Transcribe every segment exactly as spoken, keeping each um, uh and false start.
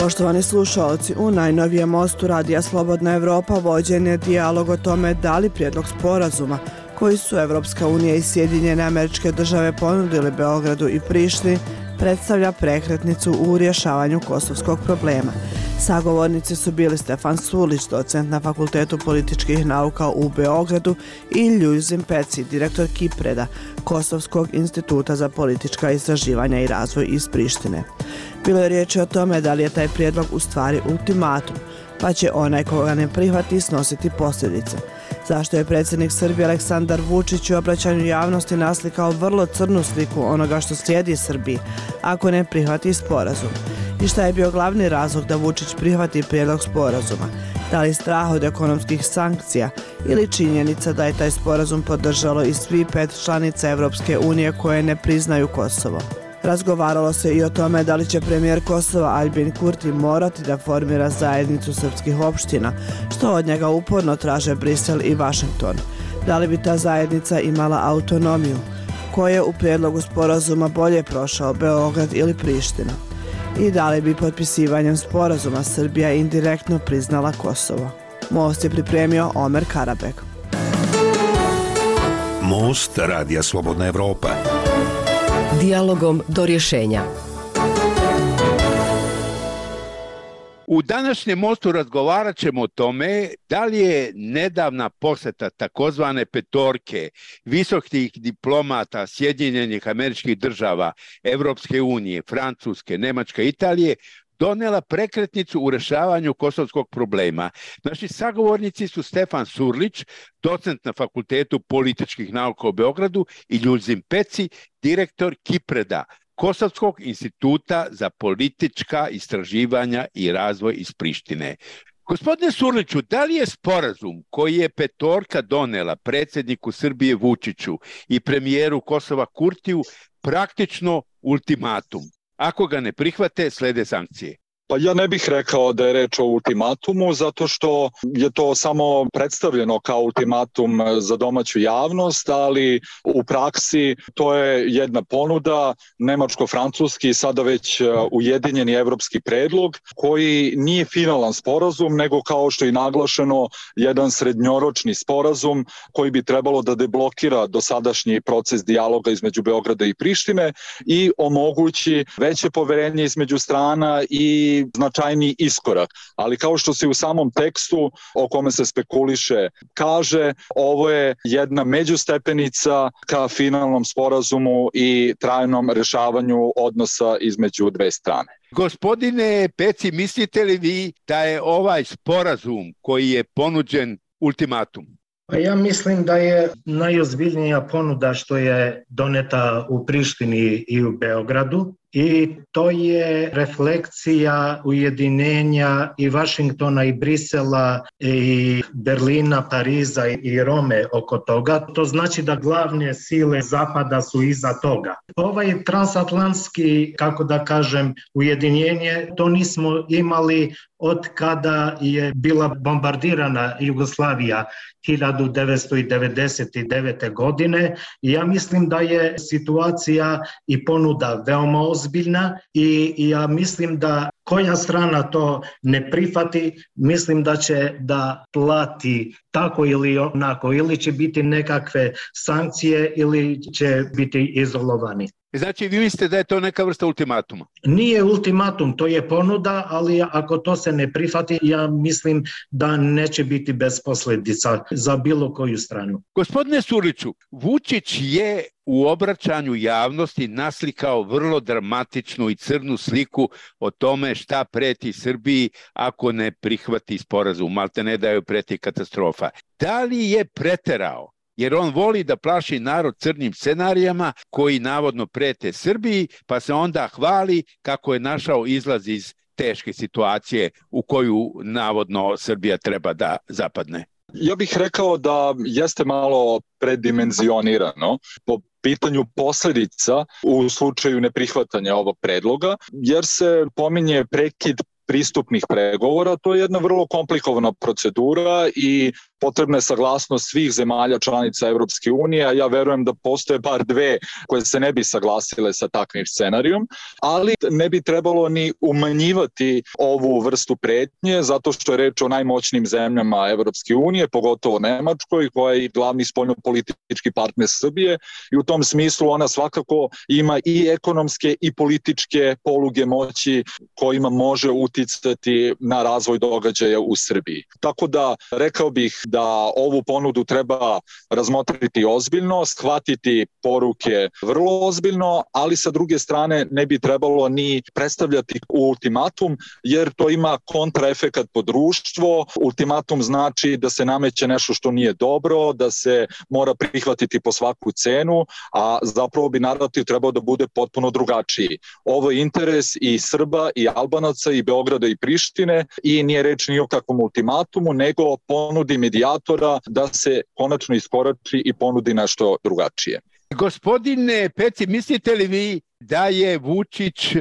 Poštovani slušalci, u najnovijem mostu Radija Slobodna Evropa vođen je dijalog o tome da li prijedlog sporazuma koji su Evropska unija i Sjedinjene Američke Države ponudili Beogradu i Prištini predstavlja prekretnicu u rješavanju kosovskog problema. Sagovornici su bili Stefan Surlić, docent na Fakultetu političkih nauka u Beogradu, i Ljuzin Peci, direktor Kipreda, Kosovskog instituta za politička istraživanja i razvoj iz Prištine. Bilo je riječi o tome da li je taj prijedlog u stvari ultimatum, pa će onaj koga ne prihvati snositi posljedice. Zašto je predsjednik Srbije Aleksandar Vučić u obraćanju javnosti naslikao vrlo crnu sliku onoga što slijedi Srbiji ako ne prihvati sporazum? I šta je bio glavni razlog da Vučić prihvati prijedlog sporazuma? Da li strah od ekonomskih sankcija ili činjenica da je taj sporazum podržalo i svi pet članica Evropske unije koje ne priznaju Kosovo? Razgovaralo se i o tome da li će premijer Kosova Aljbin Kurti morati da formira zajednicu srpskih opština, što od njega uporno traže Brisel i Vašington. Da li bi ta zajednica imala autonomiju? Ko je u prijedlogu sporazuma bolje prošao, Beograd ili Priština? I da li bi potpisivanjem sporazuma Srbija indirektno priznala Kosovo? Most je pripremio Omer Karabek. Most Radija Slobodna Evropa. Dijalogom do rješenja. U današnjem mostu razgovarat ćemo o tome da li je nedavna posjeta takozvane petorke visokih diplomata Sjedinjenih Američkih Država, Evropske unije, Francuske, Nemačke, Italije donela prekretnicu u rješavanju kosovskog problema. Naši sagovornici su Stefan Surlić, docent na Fakultetu političkih nauka u Beogradu, i Ljuzin Peci, direktor Kipreda, Kosovskog instituta za politička istraživanja i razvoj iz Prištine. Gospodine Surliću, da li je sporazum koji je petorka donela predsjedniku Srbije Vučiću i premijeru Kosova Kurtiju praktično ultimatum? Ako ga ne prihvate, slede sankcije. Pa ja ne bih rekao da je reč o ultimatumu, zato što je to samo predstavljeno kao ultimatum za domaću javnost, ali u praksi to je jedna ponuda, nemačko-francuski, sada već ujedinjeni evropski predlog, koji nije finalan sporazum, nego kao što je naglašeno, jedan srednjoročni sporazum koji bi trebalo da deblokira dosadašnji proces dijaloga između Beograda i Prištine i omogući veće poverenje između strana i značajni iskorak. Ali kao što se u samom tekstu o kome se spekuliše kaže, ovo je jedna međustepenica ka finalnom sporazumu i trajnom rješavanju odnosa između dve strane. Gospodine Peci, mislite li vi da je ovaj sporazum koji je ponuđen ultimatum? Pa ja mislim da je najozbiljnija ponuda što je doneta u Prištini i u Beogradu, i to je refleksija ujedinjenja i Vašingtona i Brisela i Berlina, Pariza i Rome oko toga. To znači da glavne sile Zapada su iza toga. Ovaj transatlantski, kako da kažem, ujedinjenje, to nismo imali od kada je bila bombardirana Jugoslavija hiljadu devetsto devedeset devete. godine. I ja mislim da je situacija i ponuda veoma ozbiljna i ja mislim da koja strana to ne prihvati, mislim da će da plati tako ili onako, ili će biti nekakve sankcije ili će biti izolovani. Znači, vi mislite da je to neka vrsta ultimatuma? Nije ultimatum, to je ponuda, ali ako to se ne prihvati, ja mislim da neće biti bez posljedica za bilo koju stranu. Gospodine Surliću, Vučić je u obraćanju javnosti naslikao vrlo dramatičnu i crnu sliku o tome šta preti Srbiji ako ne prihvati sporazum, malte ne da joj preti katastrofa. Da li je preterao? Jer on voli da plaši narod crnim scenarijama koji navodno prete Srbiji, pa se onda hvali kako je našao izlaz iz teške situacije u koju navodno Srbija treba da zapadne. Ja bih rekao da jeste malo predimenzionirano po pitanju posljedica u slučaju neprihvatanja ovog predloga, jer se pominje prekid pristupnih pregovora. To je jedna vrlo komplikovana procedura i potrebna je saglasnost svih zemalja članica Evropske unije, a ja verujem da postoje bar dve koje se ne bi saglasile sa takvim scenarijom, ali ne bi trebalo ni umanjivati ovu vrstu pretnje, zato što je reč o najmoćnijim zemljama Evropske unije, pogotovo Nemačkoj, koja je glavni spoljnopolitički partner Srbije i u tom smislu ona svakako ima i ekonomske i političke poluge moći kojima može uticati na razvoj događaja u Srbiji. Tako da rekao bih da ovu ponudu treba razmotriti ozbiljno, shvatiti poruke vrlo ozbiljno, ali sa druge strane ne bi trebalo ni predstavljati ultimatum, jer to ima kontraefekat po društvo. Ultimatum znači da se nameće nešto što nije dobro, da se mora prihvatiti po svaku cenu, a zapravo bi narativ trebao da bude potpuno drugačiji. Ovo je interes i Srba i Albanaca i Beograda i Prištine i nije reč ni o kakvom ultimatumu, nego ponudi medijatora da se konačno iskorači i ponudi nešto drugačije. Gospodine Peci, mislite li vi da je Vučić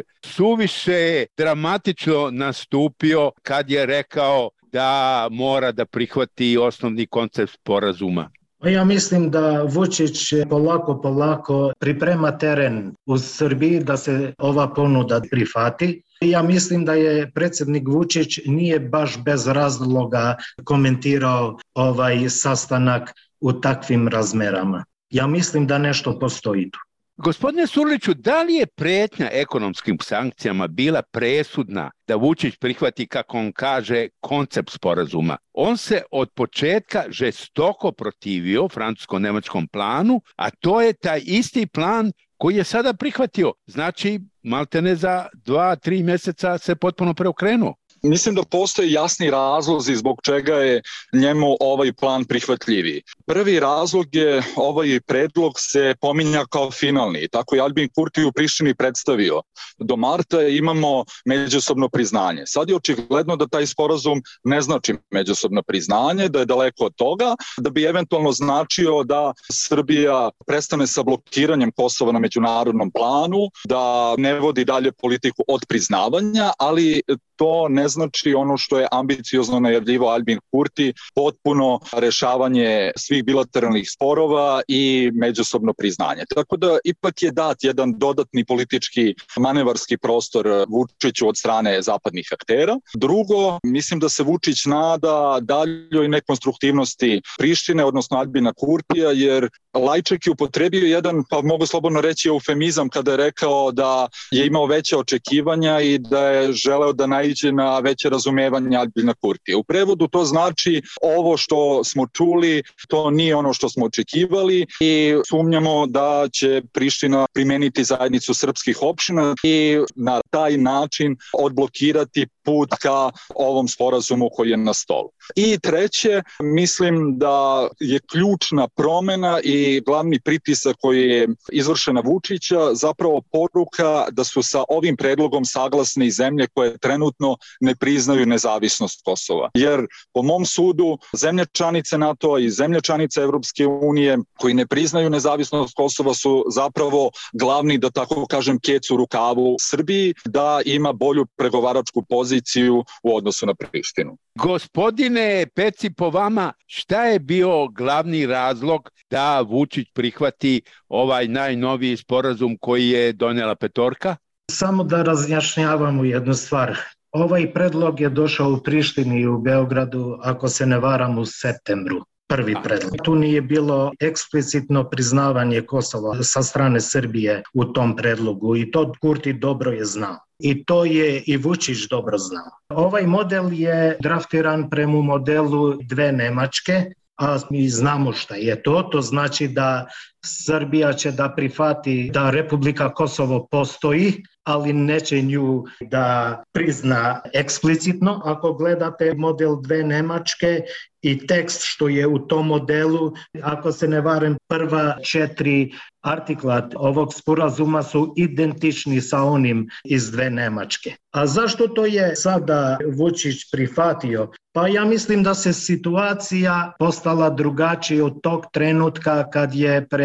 suviše dramatično nastupio kad je rekao da mora da prihvati osnovni koncept sporazuma? Ja mislim da Vučić polako, polako priprema teren u Srbiji da se ova ponuda prihvati. Ja mislim da je predsjednik Vučić nije baš bez razloga komentirao ovaj sastanak u takvim razmerama. Ja mislim da nešto postoji tu. Gospodine Surliću, da li je pretnja ekonomskim sankcijama bila presudna da Vučić prihvati, kako on kaže, koncept sporazuma? On se od početka žestoko protivio francusko-nemačkom planu, a to je taj isti plan koji je sada prihvatio. Znači, maltene za dva, tri mjeseca se potpuno preokrenuo. Mislim da postoje jasni razlozi zbog čega je njemu ovaj plan prihvatljiviji. Prvi razlog je ovaj predlog se pominja kao finalni. Tako je Albin Kurti u Prištini predstavio. Do marta imamo međusobno priznanje. Sad je očigledno da taj sporazum ne znači međusobno priznanje, da je daleko od toga, da bi eventualno značio da Srbija prestane sa blokiranjem Kosova na međunarodnom planu, da ne vodi dalje politiku od priznavanja, ali to ne znači ono što je ambiciozno najavljivao Albin Kurti, potpuno rešavanje svih bilateralnih sporova i međusobno priznanje. Tako da ipak je dat jedan dodatni politički manevarski prostor Vučiću od strane zapadnih aktera. Drugo, mislim da se Vučić nada daljoj nekonstruktivnosti Prištine, odnosno Albina Kurtija, jer Lajček je upotrebio jedan, pa mogu slobodno reći, eufemizam kada je rekao da je imao veće očekivanja i da je želeo da naiđe na veće razumevanje Albina Kurtija. U prevodu to znači ovo što smo čuli, to nije ono što smo očekivali i sumnjamo da će Priština primeniti zajednicu srpskih opština i na taj način odblokirati put ka ovom sporazumu koji je na stolu. I treće, mislim da je ključna promena i glavni pritisak koji je izvršen na Vučića zapravo poruka da su sa ovim predlogom saglasne i zemlje koje trenutno ne priznaju nezavisnost Kosova. Jer po mom sudu zemlje članice NATO-a i zemlje članice Evropske unije koji ne priznaju nezavisnost Kosova su zapravo glavni, da tako kažem, kec u rukavu Srbiji da ima bolju pregovaračku poziciju u odnosu na Prištinu. Gospodine Peci, po vama, šta je bio glavni razlog da Vučić prihvati ovaj najnoviji sporazum koji je donijela petorka? Samo da razjašnjavamo jednu stvar. Ovaj predlog je došao u Prištini i u Beogradu, ako se ne varam, u septembru. Prvi predlog. Tu nije bilo eksplicitno priznavanje Kosova sa strane Srbije u tom predlogu i to Kurti dobro je znao. I to je i Vučić dobro znao. Ovaj model je draftiran prema modelu dve Nemačke, a mi znamo šta je to. To znači da Srbija će da prihvati da Republika Kosovo postoji, ali neće nju da prizna eksplicitno. Ako gledate model dve Nemačke i tekst što je u tom modelu, ako se ne varam, prva četiri artikla ovog sporazuma su identični sa onim iz dve Nemačke. A zašto to je sada Vučić prihvatio? Pa ja mislim da se situacija postala drugačija od tog trenutka kad je pre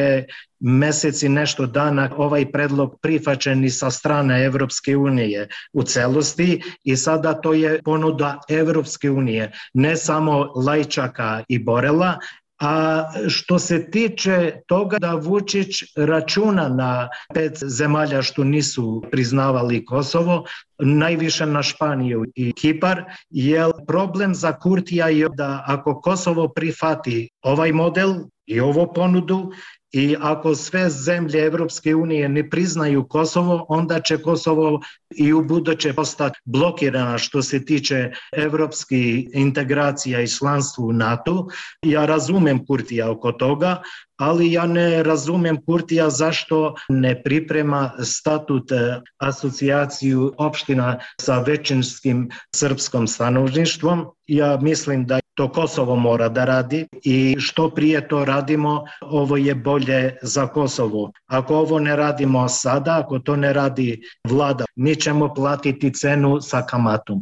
prije mesec i nešto dana ovaj predlog prihvaćen i sa strane Evropske unije u celosti i sada to je ponuda Evropske unije, ne samo Lajčaka i Borela. A što se tiče toga da Vučić računa na pet zemalja što nisu priznavali Kosovo, najviše na Španiju i Kipar, jer problem za Kurtija je da ako Kosovo prihvati ovaj model i ovu ponudu i ako sve zemlje Evropske unije ne priznaju Kosovo, onda će Kosovo i u buduće postati blokirana što se tiče evropskih integracija i članstva u NATO. Ja razumem Kurtija oko toga, ali ja ne razumem Kurtija zašto ne priprema statut asocijaciju opština sa većinskim srpskom stanovništvom. Ja mislim da to Kosovo mora da radi i što prije to radimo, ovo je bolje za Kosovo. Ako ovo ne radimo sada, ako to ne radi vlada, mi ćemo platiti cenu sa kamatom.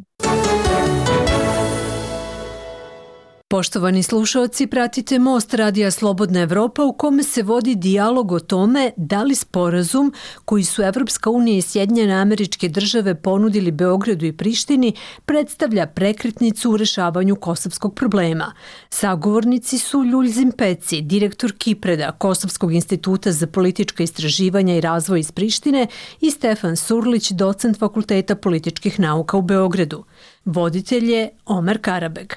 Poštovani slušaoci, pratite Most Radija Slobodna Evropa u kome se vodi dijalog o tome da li sporazum koji su Evropska unija i Sjedinjene Američke Države ponudili Beogradu i Prištini predstavlja prekretnicu u rešavanju kosovskog problema. Sagovornici su Ljuljzim Peci, direktor Kipreda, Kosovskog instituta za politička istraživanja i razvoj iz Prištine, i Stefan Surlić, docent Fakulteta političkih nauka u Beogradu. Voditelj je Omer Karabeg.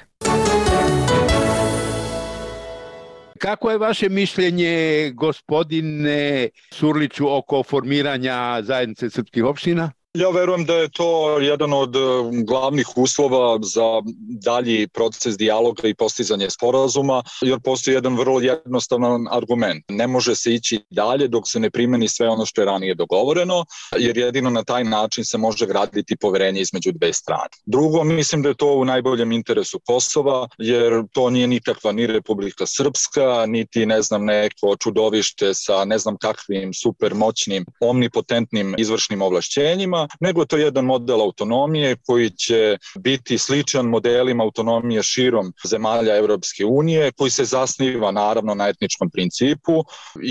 Kako je vaše mišljenje, gospodine Surliću, oko formiranja zajednice srpskih opština? Ja verujem da je to jedan od glavnih uslova za dalji proces dijaloga i postizanje sporazuma, jer postoji jedan vrlo jednostavan argument. Ne može se ići dalje dok se ne primeni sve ono što je ranije dogovoreno, jer jedino na taj način se može graditi poverenje između dve strane. Drugo, mislim da je to u najboljem interesu Kosova, jer to nije nikakva ni Republika Srpska, niti ne znam neko čudovište sa ne znam kakvim supermoćnim, omnipotentnim izvršnim ovlašćenjima, nego to je jedan model autonomije koji će biti sličan modelima autonomije širom zemalja Evropske unije, koji se zasniva naravno na etničkom principu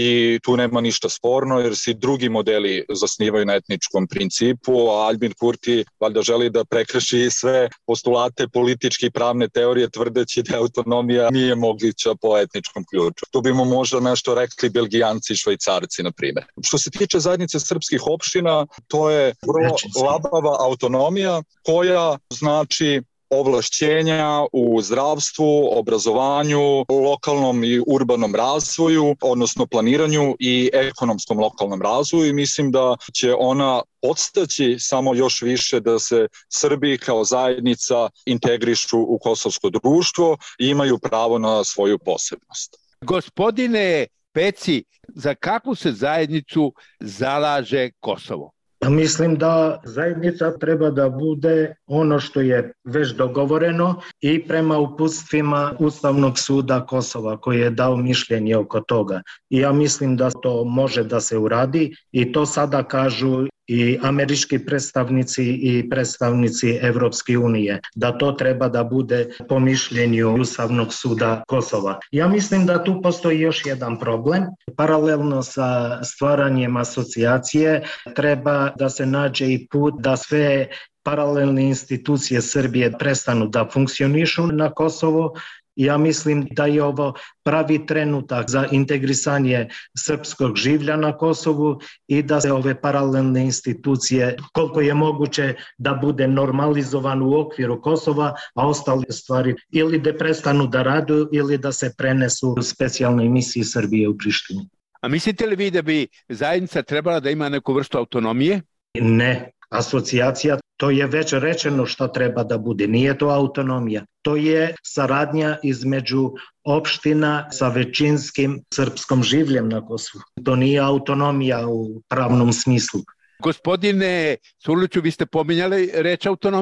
i tu nema ništa sporno jer se drugi modeli zasnivaju na etničkom principu, a Aljbin Kurti valjda želi da prekrši sve postulate političke i pravne teorije tvrdeći da autonomija nije moguća po etničkom ključu. Tu bi mu možda nešto rekli Belgijanci i Švajcarci, na primjer. Što se tiče zajednice srpskih opština, to je labava autonomija koja znači ovlašćenja u zdravstvu, obrazovanju, lokalnom i urbanom razvoju, odnosno planiranju i ekonomskom lokalnom razvoju i mislim da će ona podstaći samo još više da se Srbi kao zajednica integrišu u kosovsko društvo i imaju pravo na svoju posebnost. Gospodine Peci, za kakvu se zajednicu zalaže Kosovo? Mislim da zajednica treba da bude ono što je već dogovoreno i prema uputstvima Ustavnog suda Kosova koji je dao mišljenje oko toga. I ja mislim da to može da se uradi i to sada kažu i američki predstavnici i predstavnici Evropske unije, da to treba da bude po mišljenju Ustavnog suda Kosova. Ja mislim da tu postoji još jedan problem. Paralelno sa stvaranjem asocijacije treba da se nađe i put da sve paralelne institucije Srbije prestanu da funkcionišu na Kosovo. Ja mislim da je ovo pravi trenutak za integrisanje srpskog življa na Kosovu i da se ove paralelne institucije, koliko je moguće da bude normalizovan u okviru Kosova, a ostale stvari ili da prestanu da radu ili da se prenesu u specijalnoj misiji Srbije u Prištini. A mislite li vi da bi zajednica trebala da ima neku vrstu autonomije? Ne. Asocijacija, to je već rečeno što treba da bude. Nije to autonomija. To je saradnja između opština sa većinskim srpskom življem na Kosovu. To nije autonomija u pravnom smislu. Gospodine Surliću, vi ste pominjali reč autonomija.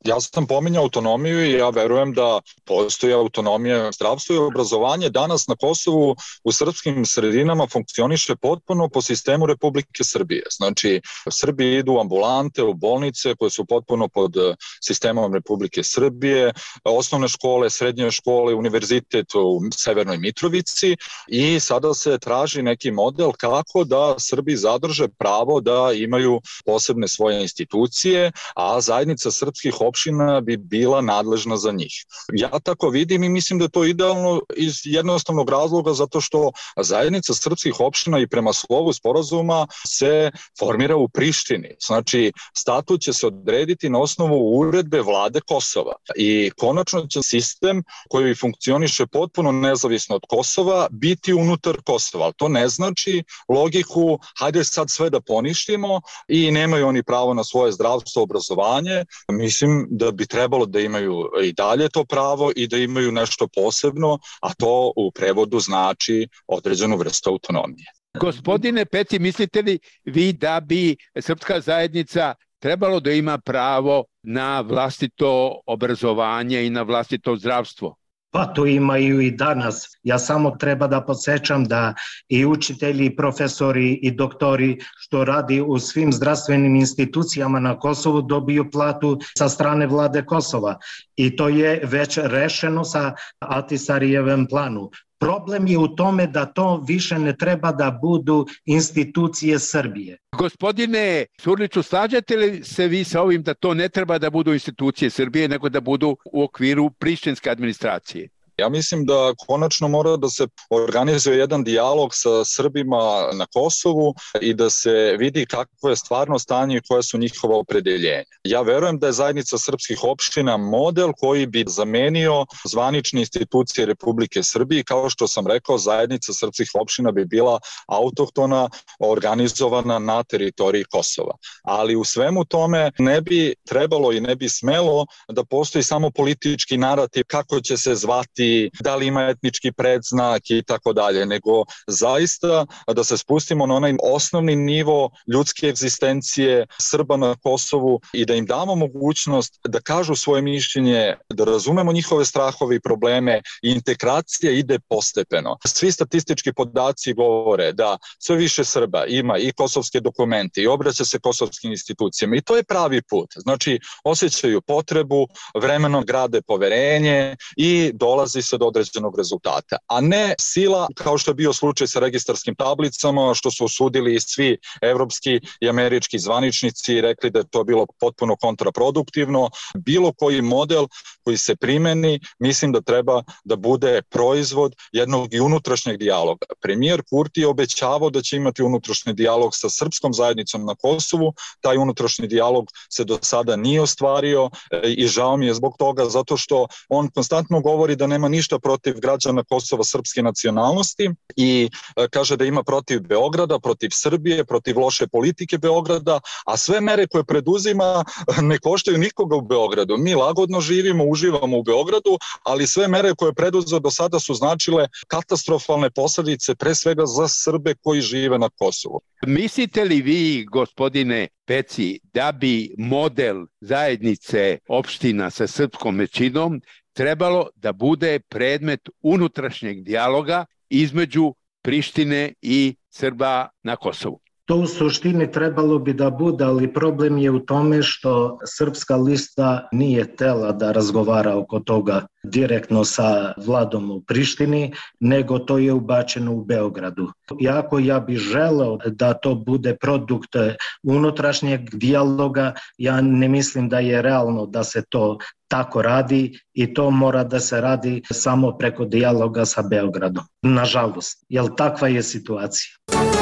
Ja sam pominjao autonomiju i ja verujem da postoji autonomija zdravstva i obrazovanje. Danas na Kosovu u srpskim sredinama funkcioniše potpuno po sistemu Republike Srbije. Znači, Srbi idu u ambulante, u bolnice koje su potpuno pod sistemom Republike Srbije, osnovne škole, srednje škole, univerzitet u Severnoj Mitrovici i sada se traži neki model kako da Srbi zadrže pravo da imaju posebne svoje institucije, a zajednica srpskih opština bi bila nadležna za njih. Ja tako vidim i mislim da je to idealno iz jednostavnog razloga zato što zajednica srpskih opština i prema slovu sporazuma se formira u Prištini. Znači, statut će se odrediti na osnovu uredbe vlade Kosova i konačno će sistem koji funkcioniše potpuno nezavisno od Kosova biti unutar Kosova. Ali to ne znači logiku hajde sad sve da poništimo i nemaju oni pravo na svoje zdravstvo, obrazovanje. Mislim da bi trebalo da imaju i dalje to pravo i da imaju nešto posebno, a to u prevodu znači određenu vrstu autonomije. Gospodine Peci, mislite li vi da bi srpska zajednica trebalo da ima pravo na vlastito obrazovanje i na vlastito zdravstvo? Pa to imaju i danas. Ja samo treba da podsjećam da i učitelji, i profesori, i doktori što radi u svim zdravstvenim institucijama na Kosovu dobiju platu sa strane vlade Kosova. I to je već rešeno sa Ahtisarijevem planu. Problem je u tome da to više ne treba da budu institucije Srbije. Gospodine Surliću, slažete li se vi sa ovim da to ne treba da budu institucije Srbije, nego da budu u okviru prištinske administracije? Ja mislim da konačno mora da se organizuje jedan dijalog sa Srbima na Kosovu i da se vidi kakvo je stvarno stanje i koje su njihova opredeljenja. Ja verujem da je zajednica srpskih opština model koji bi zamenio zvanične institucije Republike Srbije. Kao što sam rekao, zajednica srpskih opština bi bila autohtona, organizovana na teritoriji Kosova. Ali u svemu tome ne bi trebalo i ne bi smelo da postoji samo politički narativ kako će se zvati, da li ima etnički predznak i tako dalje, nego zaista da se spustimo na onaj osnovni nivo ljudske egzistencije Srba na Kosovu i da im damo mogućnost da kažu svoje mišljenje, da razumemo njihove strahove i probleme i integracija ide postepeno. Svi statistički podaci govore da sve više Srba ima i kosovske dokumente i obraća se kosovskim institucijama i to je pravi put. Znači, osjećaju potrebu, vremenom grade poverenje i dolazi se do određenog rezultata, a ne sila kao što je bio slučaj sa registarskim tablicama, što su osudili svi evropski i američki zvaničnici i rekli da je to bilo potpuno kontraproduktivno. Bilo koji model koji se primeni, mislim da treba da bude proizvod jednog i unutrašnjeg dijaloga. Premijer Kurti je obećavao da će imati unutrašnji dijalog sa srpskom zajednicom na Kosovu. Taj unutrašnji dijalog se do sada nije ostvario i žao mi je zbog toga, zato što on konstantno govori da nema ništa protiv građana Kosova srpske nacionalnosti i kaže da ima protiv Beograda, protiv Srbije, protiv loše politike Beograda, a sve mere koje preduzima ne koštaju nikoga u Beogradu. Mi lagodno živimo, uživamo u Beogradu, ali sve mere koje preduzeo do sada su značile katastrofalne posljedice pre svega za Srbe koji žive na Kosovu. Mislite li vi, gospodine Peci, da bi model zajednice opština sa srpskom većinom trebalo da bude predmet unutrašnjeg dijaloga između Prištine i Srba na Kosovu? To u suštini trebalo bi da bude, ali problem je u tome što Srpska lista nije tela da razgovara oko toga direktno sa vladom u Prištini, nego to je ubačeno u Beogradu. Iako ja bih želeo da to bude produkt unutrašnjeg dijaloga, ja ne mislim da je realno da se to tako radi i to mora da se radi samo preko dijaloga sa Beogradom. Nažalost, jer takva je situacija.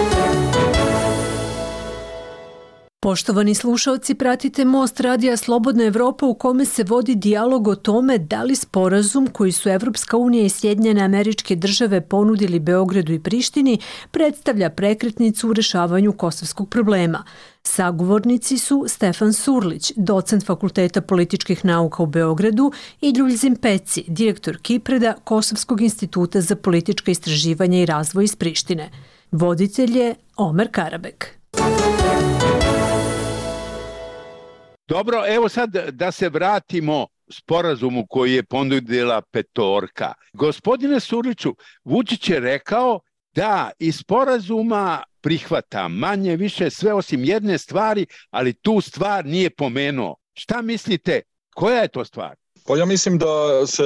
Poštovani slušaoci, pratite Most Radija Slobodna Evropa u kome se vodi dijalog o tome da li sporazum koji su Evropska unija i Sjedinjene Američke Države ponudili Beogradu i Prištini predstavlja prekretnicu u rešavanju kosovskog problema. Sagovornici su Stefan Surlić, docent Fakulteta političkih nauka u Beogradu, i Ljuljzim Peci, direktor Kipreda Kosovskog instituta za politička istraživanja i razvoj iz Prištine. Voditelj je Omer Karabek. Dobro, evo sad da se vratimo sporazumu koji je ponudila petorka. Gospodine Surliću, Vučić je rekao da iz sporazuma prihvata manje više sve osim jedne stvari, ali tu stvar nije pomenuo. Šta mislite, koja je to stvar? Pa ja mislim da se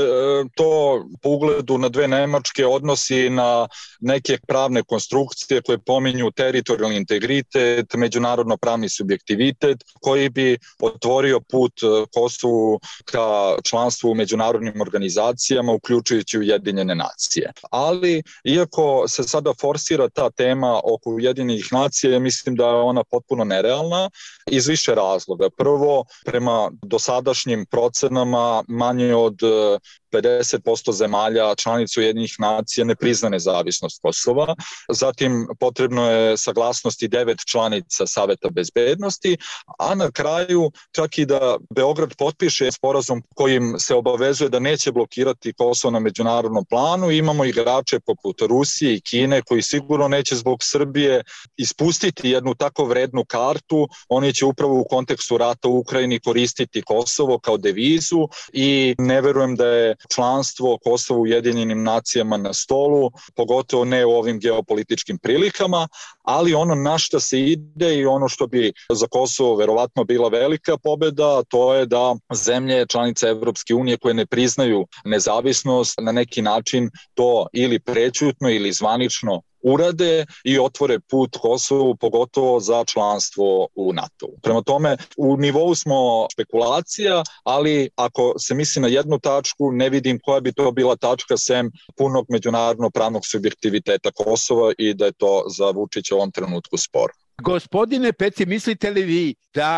to po ugledu na dve Nemačke odnosi na neke pravne konstrukcije koje pominju teritorijalni integritet, međunarodno pravni subjektivitet koji bi otvorio put Kosovu ka članstvu u međunarodnim organizacijama, uključujući Ujedinjene nacije. Ali, iako se sada forsira ta tema oko Ujedinjenih nacija, ja mislim da je ona potpuno nerealna iz više razloga. Prvo, prema dosadašnjim procenama manje od pedeset posto zemalja članica Ujedinjenih nacija ne prizna nezavisnost Kosova. Zatim potrebno je saglasnosti devet članica Saveta bezbednosti, a na kraju čak i da Beograd potpiše sporazum kojim se obavezuje da neće blokirati Kosovo na međunarodnom planu. Imamo igrače poput Rusije i Kine koji sigurno neće zbog Srbije ispustiti jednu tako vrednu kartu. Oni će upravo u kontekstu rata u Ukrajini koristiti Kosovo kao devizu i ne verujem da je članstvo Kosova u Ujedinjenim nacijama na stolu, pogotovo ne u ovim geopolitičkim prilikama, ali ono na što se ide i ono što bi za Kosovo verovatno bila velika pobeda, to je da zemlje članice Evropske unije koje ne priznaju nezavisnost na neki način to ili prećutno ili zvanično urade i otvore put Kosovu, pogotovo za članstvo u NATO. Prema tome, u nivou smo špekulacija, ali ako se misli na jednu tačku, ne vidim koja bi to bila tačka sem punog međunarodnog pravnog subjektiviteta Kosova i da je to za Vučića u ovom trenutku spor. Gospodine Peci, mislite li vi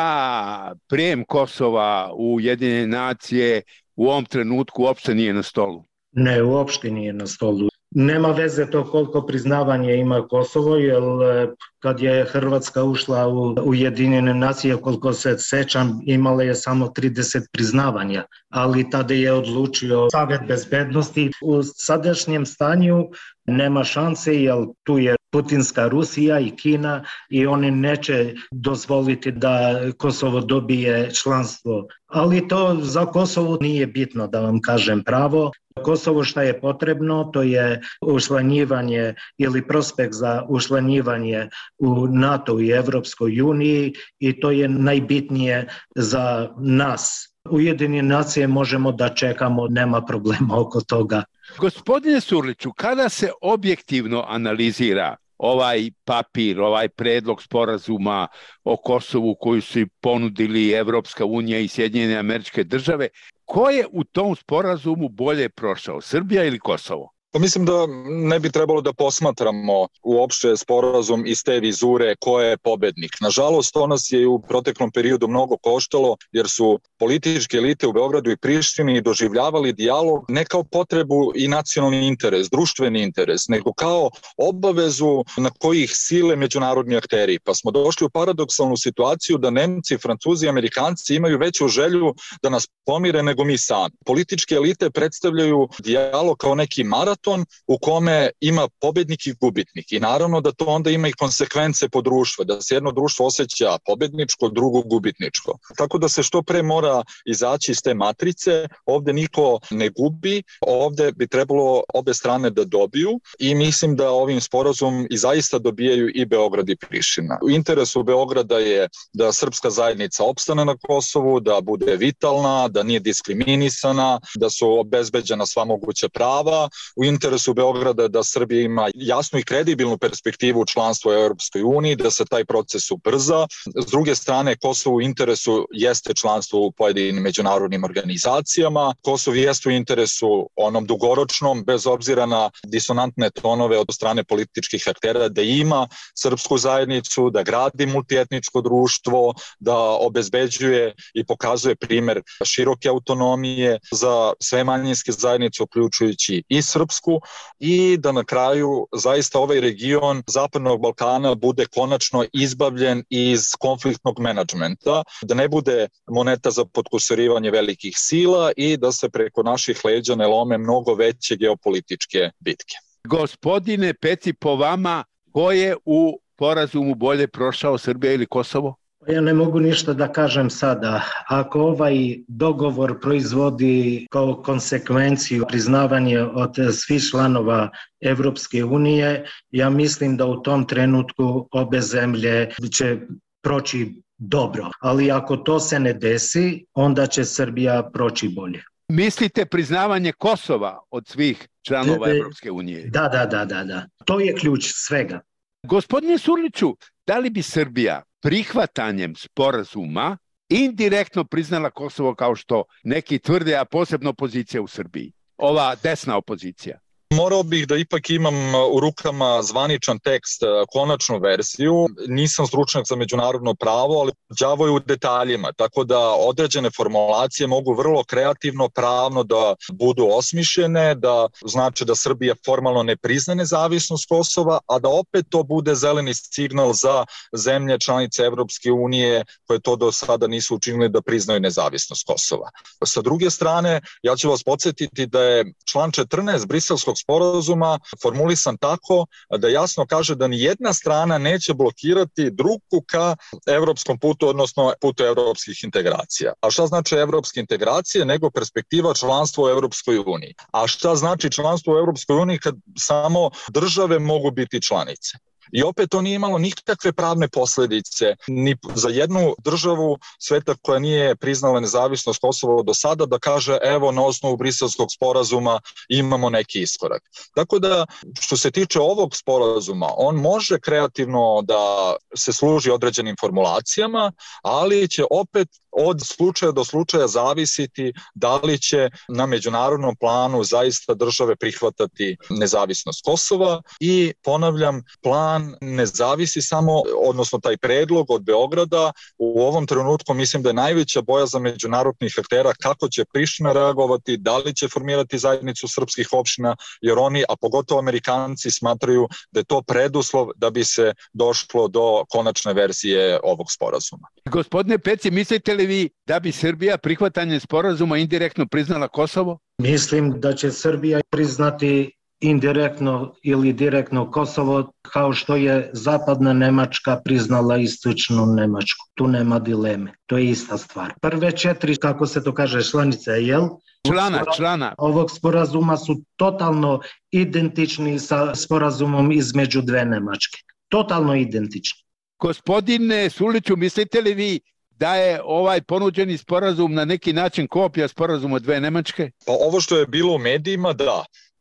da prijem Kosova u Ujedinjene nacije u ovom trenutku uopšte nije na stolu? Ne, uopšte nije na stolu. Nema veze to koliko priznavanje ima Kosovo, jer kad je Hrvatska ušla u Ujedinjene nacije, koliko se sećam, imala je samo trideset priznavanja, ali tada je odlučio Savet bezbednosti. U sadašnjem stanju nema šanse, jer tu je putinska Rusija i Kina i oni neće dozvoliti da Kosovo dobije članstvo. Ali to za Kosovo nije bitno, da vam kažem pravo. Kosovo šta je potrebno, to je učlanjivanje ili prospekt za učlanjivanje u NATO i Evropskoj uniji i to je najbitnije za nas. Ujedinjene nacije možemo da čekamo, nema problema oko toga. Gospodine Surliću, kada se objektivno analizira ovaj papir, ovaj predlog sporazuma o Kosovu koju su ponudili Evropska unija i Sjedinjene Američke Države, ko je u tom sporazumu bolje prošao, Srbija ili Kosovo? Pa mislim da ne bi trebalo da posmatramo uopšte sporazum iz te vizure ko je pobednik. Nažalost, to nas je u proteklom periodu mnogo koštalo jer su političke elite u Beogradu i Prištini doživljavali dijalog ne kao potrebu i nacionalni interes, društveni interes, nego kao obavezu na kojih sile međunarodni akteri. Pa smo došli u paradoksalnu situaciju da Nemci, Francuzi i Amerikanci imaju veću želju da nas pomire nego mi sami. Političke elite predstavljaju dijalog kao neki maraton u kome ima pobednik i gubitnik i naravno da to onda ima i konsekvence po društvu, da se jedno društvo osjeća pobedničko, drugo gubitničko. Tako da se što pre mora izaći iz te matrice, ovde niko ne gubi, ovde bi trebalo obe strane da dobiju i mislim da ovim sporazum i zaista dobijaju i Beograd i Priština. U interesu Beograda je da srpska zajednica opstane na Kosovu, da bude vitalna, da nije diskriminisana, da su obezbeđena sva moguća prava. U interesu Beograda da Srbija ima jasnu i kredibilnu perspektivu članstva u Europskoj uniji, da se taj proces ubrza. S druge strane, Kosovo u interesu jeste članstvo u pojedinim međunarodnim organizacijama. Kosovo jeste u interesu onom dugoročnom, bez obzira na disonantne tonove od strane političkih aktera, da ima srpsku zajednicu, da gradi multietničko društvo, da obezbeđuje i pokazuje primer široke autonomije za sve manjinske zajednice, uključujući i srpsku, i da na kraju zaista ovaj region Zapadnog Balkana bude konačno izbavljen iz konfliktnog menadžmenta, da ne bude moneta za potkusurivanje velikih sila i da se preko naših leđa ne lome mnogo veće geopolitičke bitke. Gospodine Peci, po vama, ko je u sporazumu bolje prošao, Srbija ili Kosovo? Ja ne mogu ništa da kažem sada. Ako ovaj dogovor proizvodi kao konsekvenciju priznavanje od svih članova Evropske unije, ja mislim da u tom trenutku obe zemlje će proći dobro. Ali ako to se ne desi, onda će Srbija proći bolje. Mislite priznavanje Kosova od svih članova Evropske unije? Da, da, da, da, da. To je ključ svega. Gospodine Surliću, da li bi Srbija prihvatanjem sporazuma indirektno priznala Kosovo kao što neki tvrde, a posebno opozicija u Srbiji? Ova desna opozicija. Morao bih da ipak imam u rukama zvaničan tekst, konačnu verziju. Nisam stručnjak za međunarodno pravo, ali đavo je u detaljima, tako da određene formulacije mogu vrlo kreativno, pravno da budu osmišljene, da znači da Srbija formalno ne prizna nezavisnost Kosova, a da opet to bude zeleni signal za zemlje članice Evropske unije koje to do sada nisu učinili da priznaju nezavisnost Kosova. Sa druge strane, ja ću vas podsjetiti da je član četrnaest Briselskog sporazuma formulisan tako da jasno kaže da ni jedna strana neće blokirati drugu ka evropskom putu, odnosno putu evropskih integracija. A šta znači evropske integracije nego perspektiva članstva u Evropskoj uniji? A šta znači članstvo u Evropskoj uniji kad samo države mogu biti članice? I opet to nije imalo nikakve pravne posljedice ni za jednu državu sveta koja nije priznala nezavisnost Kosova do sada da kaže evo na osnovu Briselskog sporazuma imamo neki iskorak. Tako da što se tiče ovog sporazuma, on može kreativno da se služi određenim formulacijama, ali će opet od slučaja do slučaja zavisiti da li će na međunarodnom planu zaista države prihvatati nezavisnost Kosova i ponavljam, plan ne zavisi samo, odnosno taj predlog od Beograda, u ovom trenutku mislim da je najveća bojazan međunarodnih aktera kako će Priština reagovati, da li će formirati zajednicu srpskih opština, jer oni, a pogotovo Amerikanci, smatraju da je to preduslov da bi se došlo do konačne verzije ovog sporazuma. Gospodine Peci, mislite li vi da bi Srbija prihvatanjem sporazuma indirektno priznala Kosovo? Mislim da će Srbija priznati indirektno ili direktno Kosovo kao što je zapadna Nemačka priznala istočnu Nemačku. Tu nema dileme. To je ista stvar. Prve četiri, kako se to kaže, članice, jel? Člana, člana. Ovog sporazuma su totalno identični sa sporazumom između dve Nemačke. Totalno identični. Gospodine Surliću, mislite li vi da je ovaj ponuđeni sporazum na neki način kopija sporazuma dve Nemačke? Pa ovo što je bilo u medijima, da.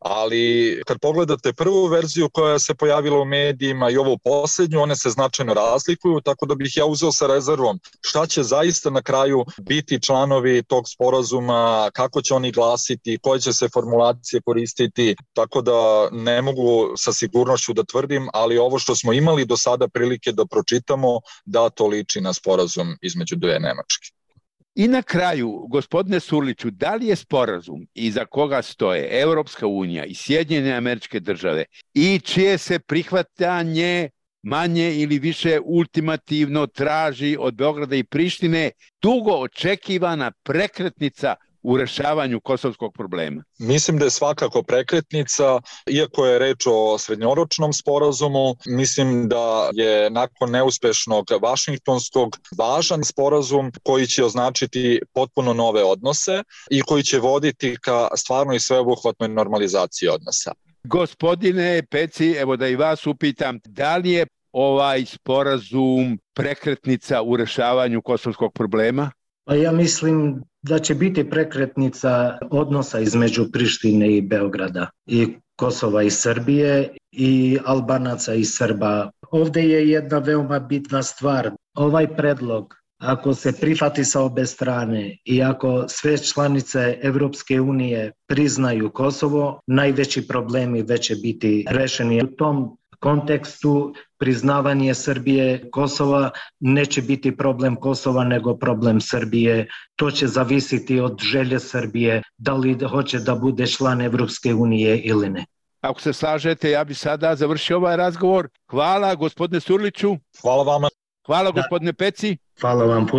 Ali kad pogledate prvu verziju koja se pojavila u medijima i ovu posljednju, one se značajno razlikuju, tako da bih ja uzeo sa rezervom šta će zaista na kraju biti članovi tog sporazuma, kako će oni glasiti, koje će se formulacije koristiti, tako da ne mogu sa sigurnošću da tvrdim, ali ovo što smo imali do sada prilike da pročitamo, da to liči na sporazum između dve Nemačke. I na kraju, gospodine Surliću, da li je sporazum iza koga stoje Evropska unija i Sjedinjene Američke Države i čije se prihvatanje manje ili više ultimativno traži od Beograda i Prištine dugo očekivana prekretnica u rešavanju kosovskog problema? Mislim da je svakako prekretnica, iako je reč o srednjoročnom sporazumu, mislim da je nakon neuspešnog Vašingtonskog važan sporazum koji će označiti potpuno nove odnose i koji će voditi ka stvarnoj sveobuhvatnoj normalizaciji odnosa. Gospodine Peci, evo da i vas upitam, da li je ovaj sporazum prekretnica u rešavanju kosovskog problema? Pa ja mislim da će biti prekretnica odnosa između Prištine i Beograda i Kosova i Srbije i Albanaca i Srba. Ovde je jedna veoma bitna stvar. Ovaj predlog, ako se prihvati sa obe strane i ako sve članice Evropske unije priznaju Kosovo, najveći problemi već će biti rešeni. U tom kontekstu priznavanje Srbije Kosova neće biti problem Kosova nego problem Srbije. To će zavisiti od želje Srbije da li hoće da bude član Evropske unije ili ne. Ako se slažete, ja bih sada završio ovaj razgovor. Hvala gospodine Surliću. Hvala vama. Hvala gospodine Peci. Hvala vam puno.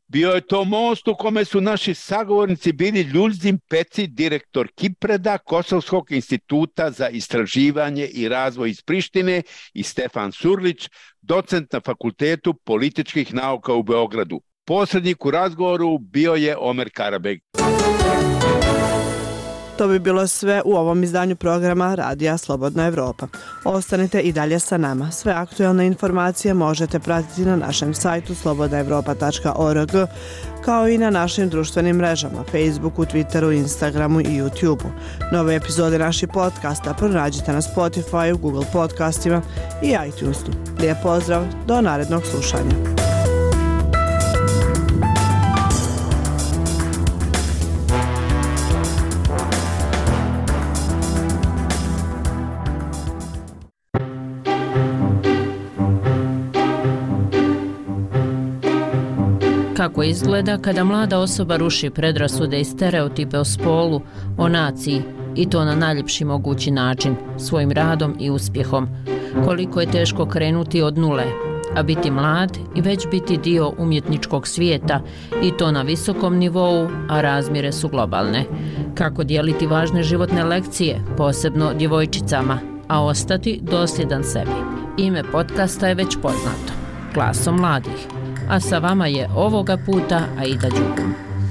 Bio je to most u kome su naši sagovornici bili Ljuljzim Peci, direktor Kipreda, Kosovskog instituta za istraživanje i razvoj iz Prištine, i Stefan Surlić, docent na Fakultetu političkih nauka u Beogradu. Posrednik u razgovoru bio je Omer Karabeg. To bi bilo sve u ovom izdanju programa Radija Slobodna Evropa. Ostanite i dalje sa nama. Sve aktuelne informacije možete pratiti na našem sajtu slobodna evropa tačka org, kao i na našim društvenim mrežama, Facebooku, Twitteru, Instagramu i YouTubeu. Nove epizode naših podcasta pronađite na Spotifyu, Google podcastima i iTunesu. Lijep pozdrav, do narednog slušanja. Kako izgleda kada mlada osoba ruši predrasude i stereotipe o spolu, o naciji, i to na najljepši mogući način, svojim radom i uspjehom. Koliko je teško krenuti od nule, a biti mlad i već biti dio umjetničkog svijeta, i to na visokom nivou, a razmjere su globalne. Kako dijeliti važne životne lekcije, posebno djevojčicama, a ostati dosljedan sebi. Ime podcasta je već poznato, Glasom mladih. A sa vama je ovoga puta Aida Đugum.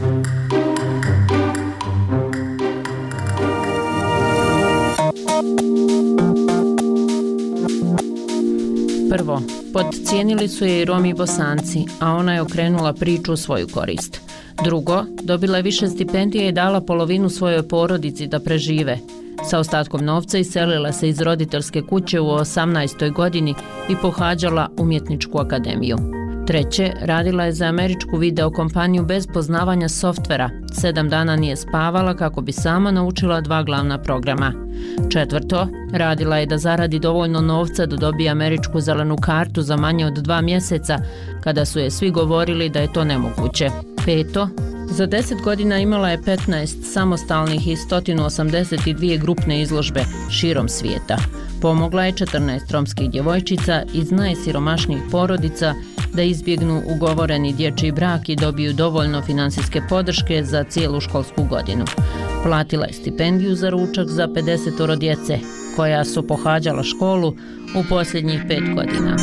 Prvo, podcijenili su je i Romi i Bosanci, a ona je okrenula priču u svoju korist. Drugo, dobila je više stipendije i dala polovinu svojoj porodici da prežive. Sa ostatkom novca iselila se iz roditeljske kuće u osamnaestoj godini i pohađala umjetničku akademiju. Treće, radila je za američku video kompaniju bez poznavanja softvera. Sedam dana nije spavala kako bi sama naučila dva glavna programa. Četvrto, radila je da zaradi dovoljno novca da dobije američku zelenu kartu za manje od dva mjeseca, kada su je svi govorili da je to nemoguće. Peto, za deset godina imala je petnaest samostalnih i sto osamdeset dvije grupne izložbe širom svijeta. Pomogla je četrnaest romskih djevojčica iz najsiromašnijih porodica da izbjegnu ugovoreni dječji brak i dobiju dovoljno finansijske podrške za cijelu školsku godinu. Platila je stipendiju za ručak za pedeset djece, koja su pohađala školu u posljednjih pet godina.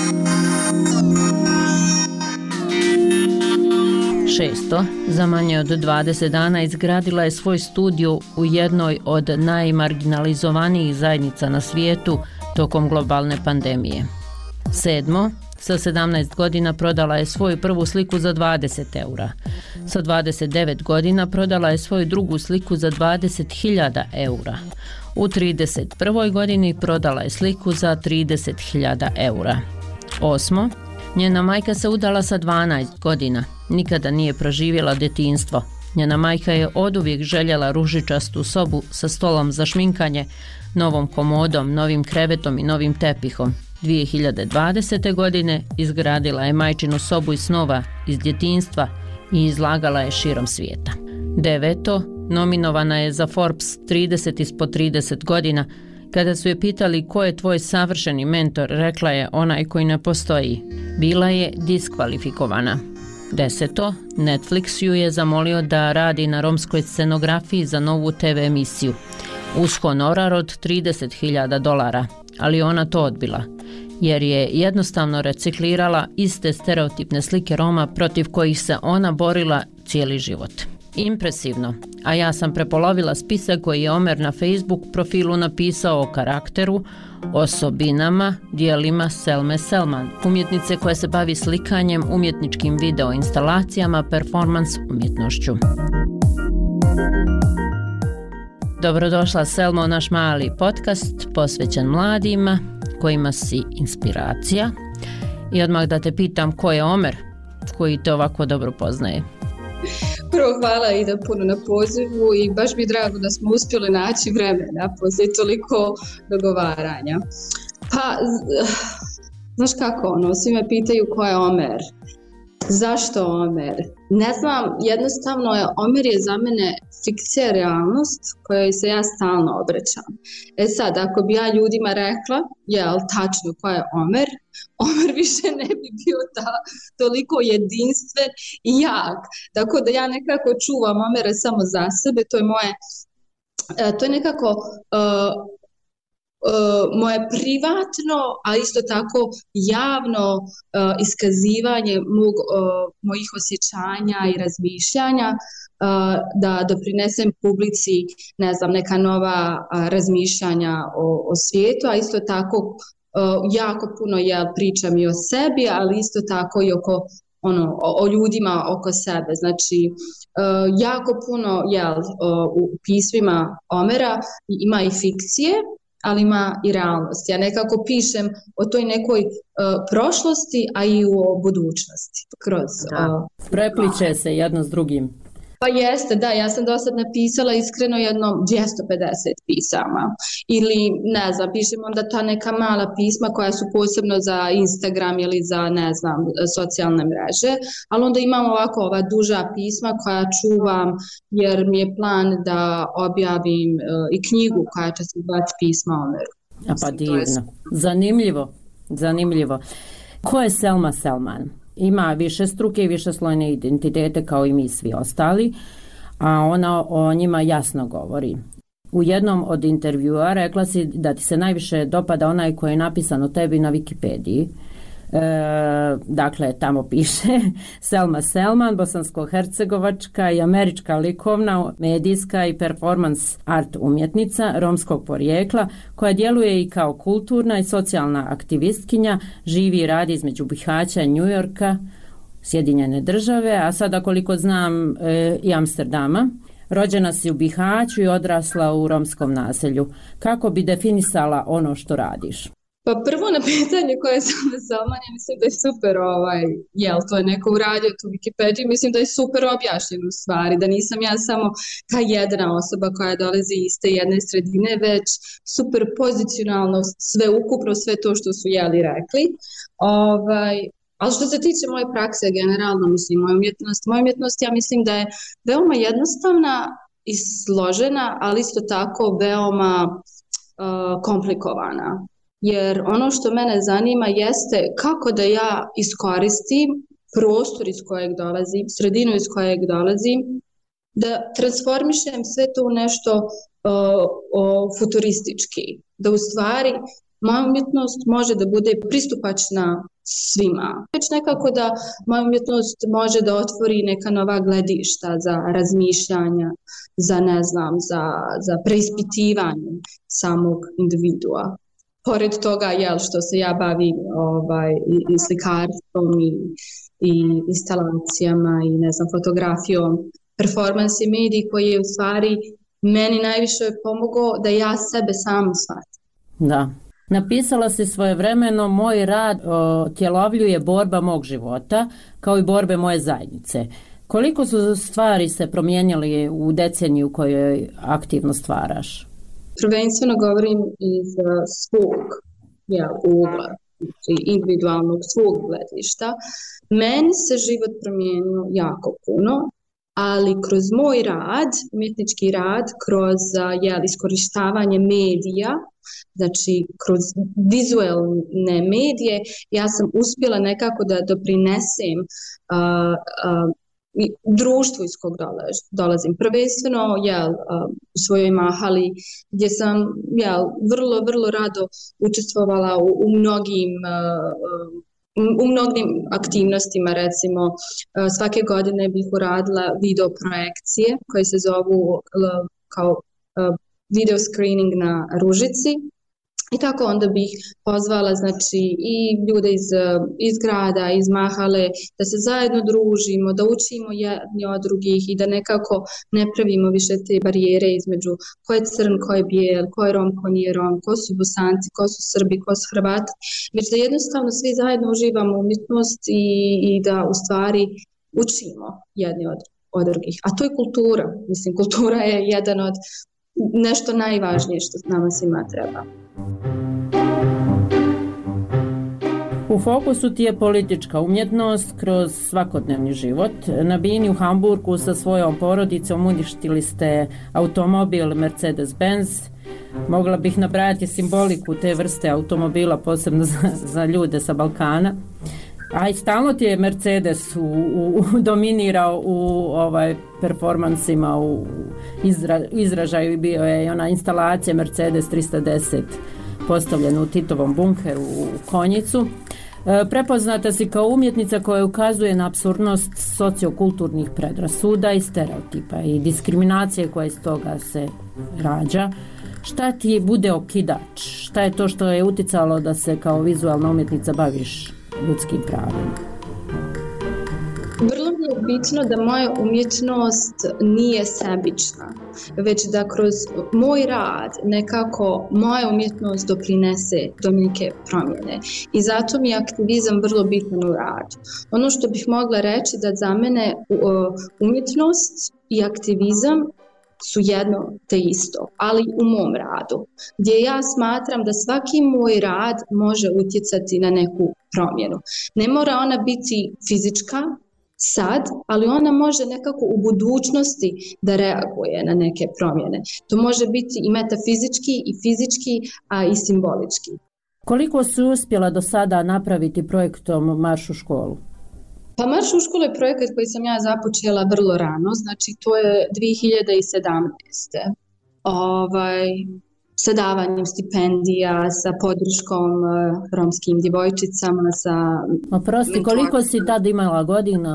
Šesto, za manje od dvadeset dana izgradila je svoj studio u jednoj od najmarginalizovanijih zajednica na svijetu tokom globalne pandemije. Sedmo, sa sedamnaest godina prodala je svoju prvu sliku za dvadeset eura. Sa dvadeset devet godina prodala je svoju drugu sliku za dvadeset hiljada eura. U trideset prvoj godini prodala je sliku za trideset hiljada eura. Osmo, njena majka se udala sa dvanaest godina. Nikada nije proživjela djetinjstvo. Njena majka je oduvijek željela ružičastu sobu sa stolom za šminkanje, novom komodom, novim krevetom i novim tepihom. dvije hiljade dvadesete. godine izgradila je majčinu sobu iz snova iz djetinjstva i izlagala je širom svijeta. Deveto, nominovana je za Forbes trideset ispod trideset godina. Kada su je pitali ko je tvoj savršeni mentor, rekla je onaj koji ne postoji. Bila je diskvalifikovana. Deseto, Netflix ju je zamolio da radi na romskoj scenografiji za novu te ve emisiju, uz honorar od trideset hiljada dolara, ali ona to odbila, jer je jednostavno reciklirala iste stereotipne slike Roma protiv kojih se ona borila cijeli život. Impresivno, a ja sam prepolovila spisak koji je Omer na Facebook profilu napisao o karakteru, osobinama, dijelima Selme Selman, umjetnice koja se bavi slikanjem, umjetničkim video instalacijama, performans umjetnošću. Dobrodošla Selma u naš mali podcast posvećen mladima kojima si inspiracija. I odmah da te pitam ko je Omer koji te ovako dobro poznaje. Prvo hvala Ida puno na pozivu i baš mi je drago da smo uspjeli naći vremena poslije toliko dogovaranja. Pa, znaš kako ono, svi me pitaju ko je Omer. Zašto Omer? Ne znam, jednostavno je Omer je za mene fikcija realnost kojoj se ja stalno obraćam. E sad, ako bi ja ljudima rekla, jel, tačno ko je Omer, Omer više ne bi bio ta, toliko jedinstven i jak. Tako da ja nekako čuvam Omera samo za sebe, to je moje, to je nekako... Uh, Uh, moje privatno, a isto tako javno uh, iskazivanje mog, uh, mojih osjećanja i razmišljanja uh, da doprinesem publici, ne znam, neka nova uh, razmišljanja o, o svijetu, a isto tako uh, jako puno ja pričam i o sebi, ali isto tako i oko ono, o, o ljudima oko sebe. Znači, uh, jako puno jel, uh, u pismima Omera ima i fikcije, ali ima i realnost. Ja nekako pišem o toj nekoj uh, prošlosti, a i o budućnosti. Kroz, uh, Prepliče se jedno s drugim. Pa jeste, da, ja sam do sad napisala iskreno jedno dvjesto pedeset pisama. Ili, ne znam, pišem onda ta neka mala pisma koja su posebno za Instagram ili za, ne znam, socijalne mreže, ali onda imam ovako ova duža pisma koja čuvam jer mi je plan da objavim uh, i knjigu koja će se zvati Pisma Omeru. A pa divno. Zanimljivo, zanimljivo. Ko je Selma Selman? Ima više struke i više slojne identitete kao i mi svi ostali, a ona o njima jasno govori. U jednom od intervjua rekla si da ti se najviše dopada onaj koji je napisan o tebi na Wikipediji. E, dakle, tamo piše Selma Selman, bosansko-hercegovačka i američka likovna, medijska i performance art umjetnica romskog porijekla koja djeluje i kao kulturna i socijalna aktivistkinja, živi i radi između Bihaća i New Yorka, Sjedinjene države, a sada koliko znam e, i Amsterdama. Rođena si u Bihaću i odrasla u romskom naselju. Kako bi definisala ono što radiš? Pa prvo na pitanje koje sam Selman, ja mislim da je super, ovaj, jel, to je neko uradio tu Wikipediju, mislim da je super objašnjeno u stvari, da nisam ja samo ta jedna osoba koja dolazi iz te jedne sredine, već super pozicionalno sve ukupno, sve to što su jeli rekli. Ovaj, ali što se tiče moje prakse generalno, mislim, moja umjetnost, moja umjetnost ja mislim da je veoma jednostavna i složena, ali isto tako veoma uh, komplikovana. Jer ono što mene zanima jeste kako da ja iskoristim prostor iz kojeg dolazim, sredinu iz kojeg dolazim, da transformišem sve to u nešto uh, uh, futuristički. Da u stvari moja umjetnost može da bude pristupačna svima. Već nekako da moja umjetnost može da otvori neka nova gledišta za razmišljanja, za ne znam, za, za preispitivanje samog individua. Pored toga, jel, što se ja bavim ovaj, i, i slikarstvom i, i instalacijama i ne znam, fotografijom, performans i mediji koji je u stvari meni najviše pomogao da ja sebe sam shvatim. Da. Napisala si svojevremeno, moj rad otjelovljuje borba mog života kao i borbe moje zajednice. Koliko su stvari se promijenili u deceniju u kojoj aktivno stvaraš? Prvenstveno govorim iz svog ja, ugla, individualnog svog gledišta. Meni se život promijenio jako puno, ali kroz moj rad, umjetnički rad, kroz jel, iskorištavanje medija, znači kroz vizualne medije, ja sam uspjela nekako da doprinesem uh, uh, društvu iz kog dolazim. Prvenstveno jel, u svojoj mahali gdje sam jel, vrlo, vrlo rado učestvovala u, u mnogim u mnogim aktivnostima, recimo svake godine bih uradila video projekcije koje se zovu kao video screening na Ružici. I tako onda bih pozvala znači, i ljude iz, iz grada, iz mahale, da se zajedno družimo, da učimo jedni od drugih i da nekako ne pravimo više te barijere između ko je crn, ko je bijel, ko je rom, ko nije rom, ko su Bosanci, ko su Srbi, ko su Hrvati, već da jednostavno svi zajedno uživamo umjetnost i, i da u stvari učimo jedni od, od drugih. A to je kultura. Mislim, kultura je jedan od nešto najvažnije što nama svima treba. U U fokusu ti je politička umjetnost kroz svakodnevni život. Na bini u Hamburgu sa svojom porodicom uništili ste automobil Mercedes-Benz. Mogla bih nabrajati simboliku te vrste automobila, posebno za, za ljude sa Balkana. A i stalno ti je Mercedes u, u, dominirao u ovaj performansima, u izra, izražaju. Bio je ona instalacija Mercedes tristo deset postavljena u Titovom bunkeru u Konjicu. E, prepoznata si kao umjetnica koja ukazuje na apsurdnost sociokulturnih predrasuda i stereotipa i diskriminacije koja iz toga se rađa. Šta ti bude okidač? Šta je to što je uticalo da se kao vizualna umjetnica baviš ljudskim pravima? Vrlo mi je bitno da moja umjetnost nije sebična, već da kroz moj rad nekako moja umjetnost doprinese do neke promjene. I zato mi je aktivizam vrlo bitan u radu. Ono što bih mogla reći da za mene umjetnost i aktivizam su jedno te isto, ali u mom radu, gdje ja smatram da svaki moj rad može utjecati na neku promjenu. Ne mora ona biti fizička sad, ali ona može nekako u budućnosti da reaguje na neke promjene. To može biti i metafizički, i fizički, a i simbolički. Koliko si uspjela do sada napraviti projektom Marš u školu? Pa Marš u školu je projekat koji sam ja započela vrlo rano, znači to je dvije hiljade sedamnaeste. Ovaj, sa davanjem stipendija, sa podrškom uh, romskim djevojčicama, sa... Oprosti, koliko si tad imala godina?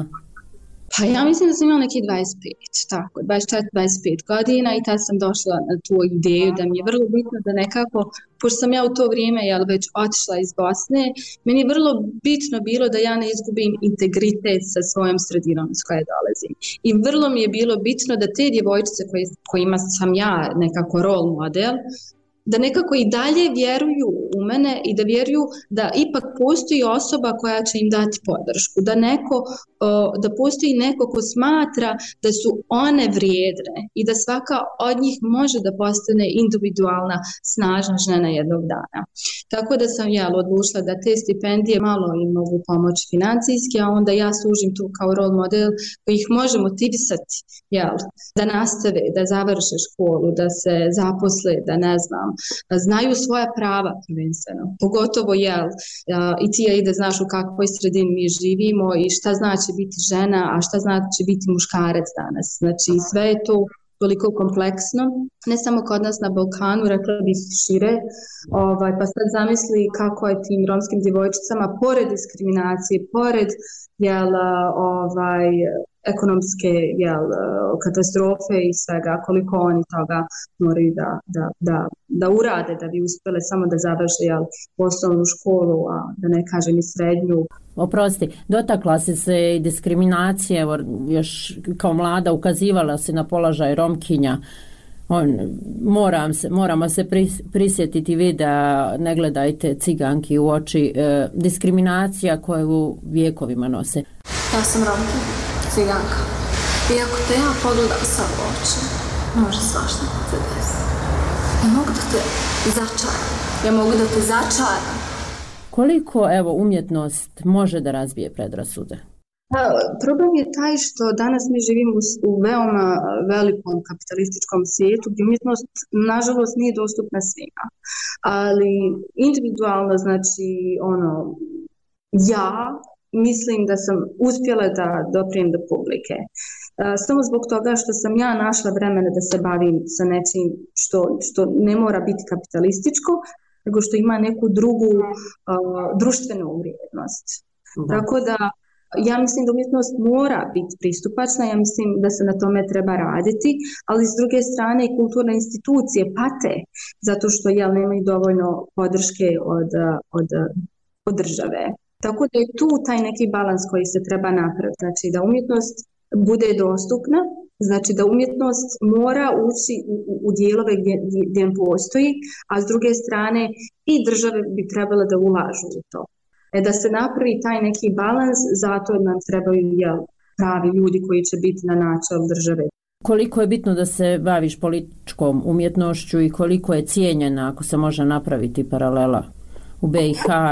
Pa ja mislim da sam imala neki dvadeset pet, tako, dvadeset četiri dvadeset pet godina i tad sam došla na tu ideju da mi je vrlo bitno da nekako, pošto sam ja u to vrijeme jel, već otišla iz Bosne, meni je vrlo bitno bilo da ja ne izgubim integritet sa svojom sredinom s koje dolazim. I vrlo mi je bilo bitno da te djevojčice koje, kojima sam ja nekako role model, da nekako i dalje vjeruju u mene i da vjeruju da ipak postoji osoba koja će im dati podršku, da neko, da postoji neko ko smatra da su one vrijedne i da svaka od njih može da postane individualna, snažna žena jednog dana. Tako da sam ja odlučila da te stipendije malo im mogu pomoći financijski, a onda ja služim tu kao role model koji ih može motivisati, jel, da nastave, da završe školu, da se zaposle, da ne znam, znaju svoja prava prvenstveno. Pogotovo jel, i ti ja ide znaš u kakvoj sredini mi živimo i šta znači biti žena, a šta znači biti muškarac danas. Znači sve je to toliko kompleksno, ne samo kod nas na Balkanu, rekla bih šire, ovaj, pa sad zamisli kako je tim romskim djevojčicama pored diskriminacije, pored jel, ovaj, ekonomske jel, katastrofe i svega, koliko oni toga moraju da, da, da, da urade da bi uspjele samo da završe jel, osnovnu školu, a da ne kažem i srednju. Oprosti, dotakla si se i diskriminacije, evo, još kao mlada ukazivala si na položaj Romkinja. On, moram se, moramo se prisjetiti videa Ne gledajte ciganki u oči, e, diskriminacija koju vjekovima nose. Ja sam Romkinja, ciganka. I ako te ja pogledam sad u oči, može svašta da te desi. Ja mogu da te začaram. Ja mogu da te začaram. Koliko, evo, umjetnost može da razbije predrasude? Pa, problem je taj što danas mi živimo u veoma velikom kapitalističkom svijetu gdje umjetnost nažalost nije dostupna svima. Ali individualno, znači, ono, ja mislim da sam uspjela da doprijem do publike. Samo zbog toga što sam ja našla vremena da se bavim sa nečim što, što ne mora biti kapitalističko, nego što ima neku drugu uh, društvenu vrijednost. Da. Tako da ja mislim da umjetnost mora biti pristupačna, ja mislim da se na tome treba raditi, ali s druge strane i kulturne institucije pate zato što jel, nemaju dovoljno podrške od, od, od države. Tako da je tu taj neki balans koji se treba napraviti, znači da umjetnost bude dostupna, znači da umjetnost mora ući u, u dijelove gdje, gdje postoji, a s druge strane i države bi trebale da ulažu u to. E, da se napravi taj neki balans, zato nam trebaju jel, pravi ljudi koji će biti na načelu države. Koliko je bitno da se baviš političkom umjetnošću i koliko je cijenjena, ako se može napraviti paralela u B i H i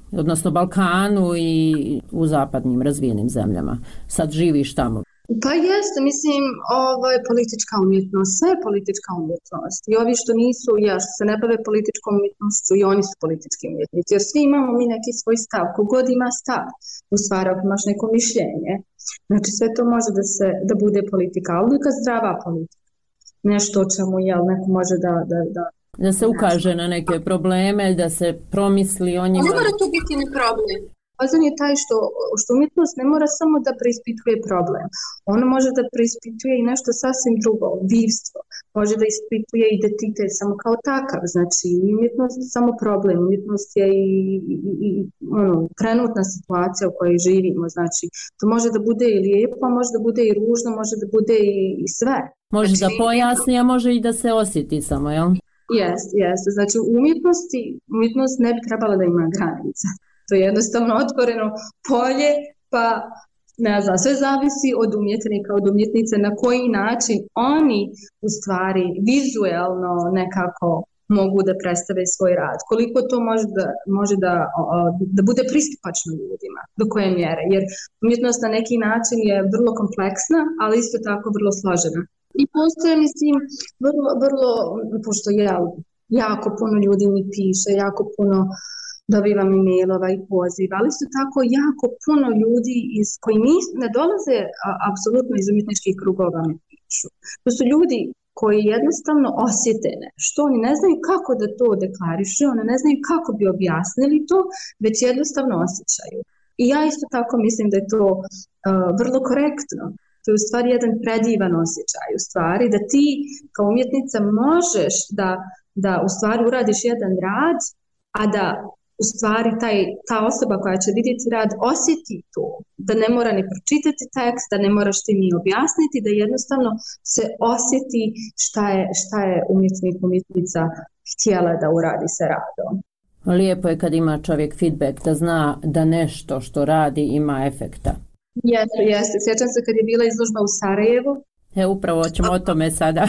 odnosno Balkanu i u zapadnim razvijenim zemljama. Sad živiš tamo. Pa jeste, mislim, ovaj, politička umjetnost, sve je politička umjetnost. I ovi što nisu, ja što se ne bave političkom umjetnošću, i oni su politički umjetnici. Jer svi imamo mi neki svoj stav, kogod ima stav, u stvari ako imaš neko mišljenje. Znači sve to može da se da bude politika, ali neka zdrava politika. Nešto o čemu jel, neko može da... Da, da, da se ukaže na neke probleme, da se promisli o njima. Ne mora to biti ni problem. Pazan je taj što, što umjetnost ne mora samo da preispituje problem. Ono može da preispituje i nešto sasvim drugo, bivstvo. Može da ispituje identitet samo kao takav. Znači, umjetnost je samo problem. Umjetnost je i, i, i ono, trenutna situacija u kojoj živimo. Znači, to može da bude i lijepo, može da bude i ružno, može da bude i, i sve. Može znači, da pojasni, a može i da se osjeti samo, jel? Jeste, jeste. Znači, u umjetnosti, umjetnost ne bi trebala da ima granica. To je jednostavno otvoreno polje, pa ne znam, sve zavisi od umjetnika, od umjetnice, na koji način oni u stvari vizuelno nekako mogu da predstave svoj rad. Koliko to može da, može da, da bude pristupačno ljudima, do koje mjere. Jer umjetnost na neki način je vrlo kompleksna, ali isto tako vrlo složena. I postoje, mislim, vrlo, vrlo, pošto je jako puno ljudi mi piše, jako puno dobivam e-mailova i poziva, ali isto tako jako puno ljudi iz koji nis, ne dolaze a, apsolutno iz umjetničkih krugova mi pišu. To su ljudi koji jednostavno osjete nešto, oni ne znaju kako da to deklarišu, oni ne znaju kako bi objasnili to, već jednostavno osjećaju. I ja isto tako mislim da je to uh, vrlo korektno. To je u stvari jedan predivan osjećaj, u stvari da ti kao umjetnica možeš da, da u stvari uradiš jedan rad, a da u stvari taj, ta osoba koja će vidjeti rad osjeti to, da ne mora ni pročitati tekst, da ne moraš ti ni objasniti, da jednostavno se osjeti šta je, šta je umjetnik, umjetnica htjela da uradi sa radom. Lijepo je kad ima čovjek feedback, da zna da nešto što radi ima efekta. Jeste, jeste. Sjećam se kad je bila izložba u Sarajevu. E, upravo ćemo o tome sada.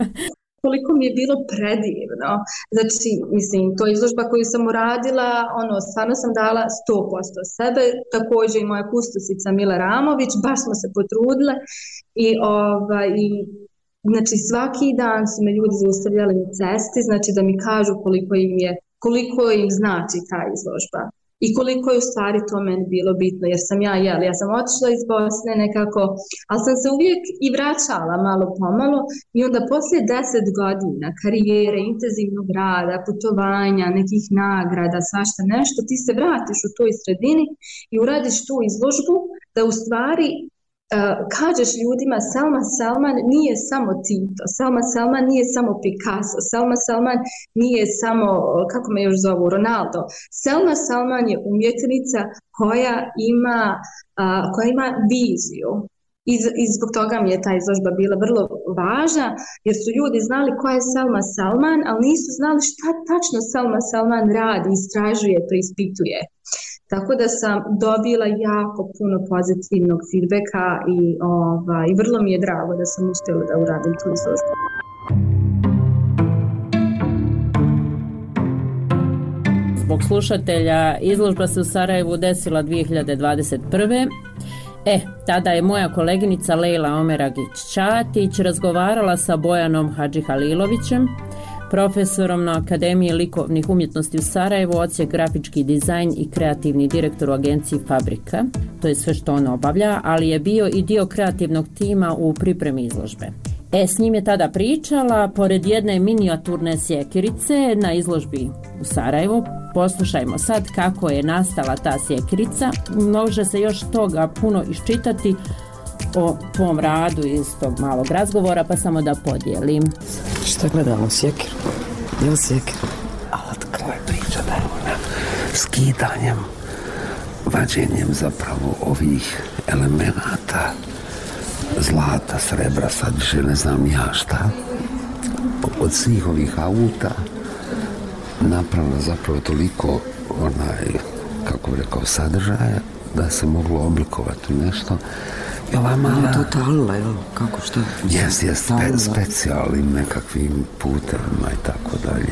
Koliko mi je bilo predivno. Znači, mislim, to je izložba koju sam uradila, ono, stvarno sam dala sto posto sebe, također i moja kustosica Mila Ramović, baš smo se potrudile i, ovaj, i znači, svaki dan su me ljudi zaustavljali na cesti, znači da mi kažu koliko im je, koliko im znači ta izložba. I koliko je u stvari to meni bilo bitno, jer sam ja, jel, ja sam otišla iz Bosne nekako, ali sam se uvijek i vraćala malo pomalo i onda poslije deset godina karijere, intenzivnog rada, putovanja, nekih nagrada, svašta nešto, ti se vratiš u toj sredini i uradiš tu izložbu da u stvari Uh, kažeš ljudima Selma Selman nije samo Tito, Selma Selman nije samo Picasso, Selma Selman nije samo, kako me još zovu, Ronaldo. Selma Selman je umjetnica koja ima, uh, koja ima viziju. I, I zbog toga mi je ta izložba bila vrlo važna, jer su ljudi znali koja je Selma Selman, ali nisu znali šta tačno Selma Selman radi, istražuje, preispituje. Tako da sam dobila jako puno pozitivnog feedbacka i, ovaj, i vrlo mi je drago da sam uspjela da uradim tu izložbu. Zbog slušatelja, izložba se u Sarajevu desila dvije hiljade dvadeset prve. E, tada je moja koleginica Lejla Omeragić-Čatić razgovarala sa Bojanom Hadžihalilovićem, profesorom na Akademiji likovnih umjetnosti u Sarajevu, odsjek grafički dizajn i kreativni direktor u agenciji Fabrika. To je sve što on obavlja, ali je bio i dio kreativnog tima u pripremi izložbe. E, s njim je tada pričala, pored jedne minijaturne sjekirice na izložbi u Sarajevu. Poslušajmo sad kako je nastala ta sjekirica. Može se još toga puno iščitati o tvom radu iz tog malog razgovora, pa samo da podijelim. Šta gledamo, sjekiru? Je li sjekiru? A otko je priča da je ona skidanjem, vađenjem zapravo ovih elemenata, zlata, srebra, sad više ne znam ja šta, od svih ovih auta napravila zapravo toliko onaj, kako bi rekao, sadržaja da se moglo oblikovati nešto. I ova mala... To talila, jel? Kako, šta? Jes, jes, spe, specijalnim nekakvim putevima i tako dalje.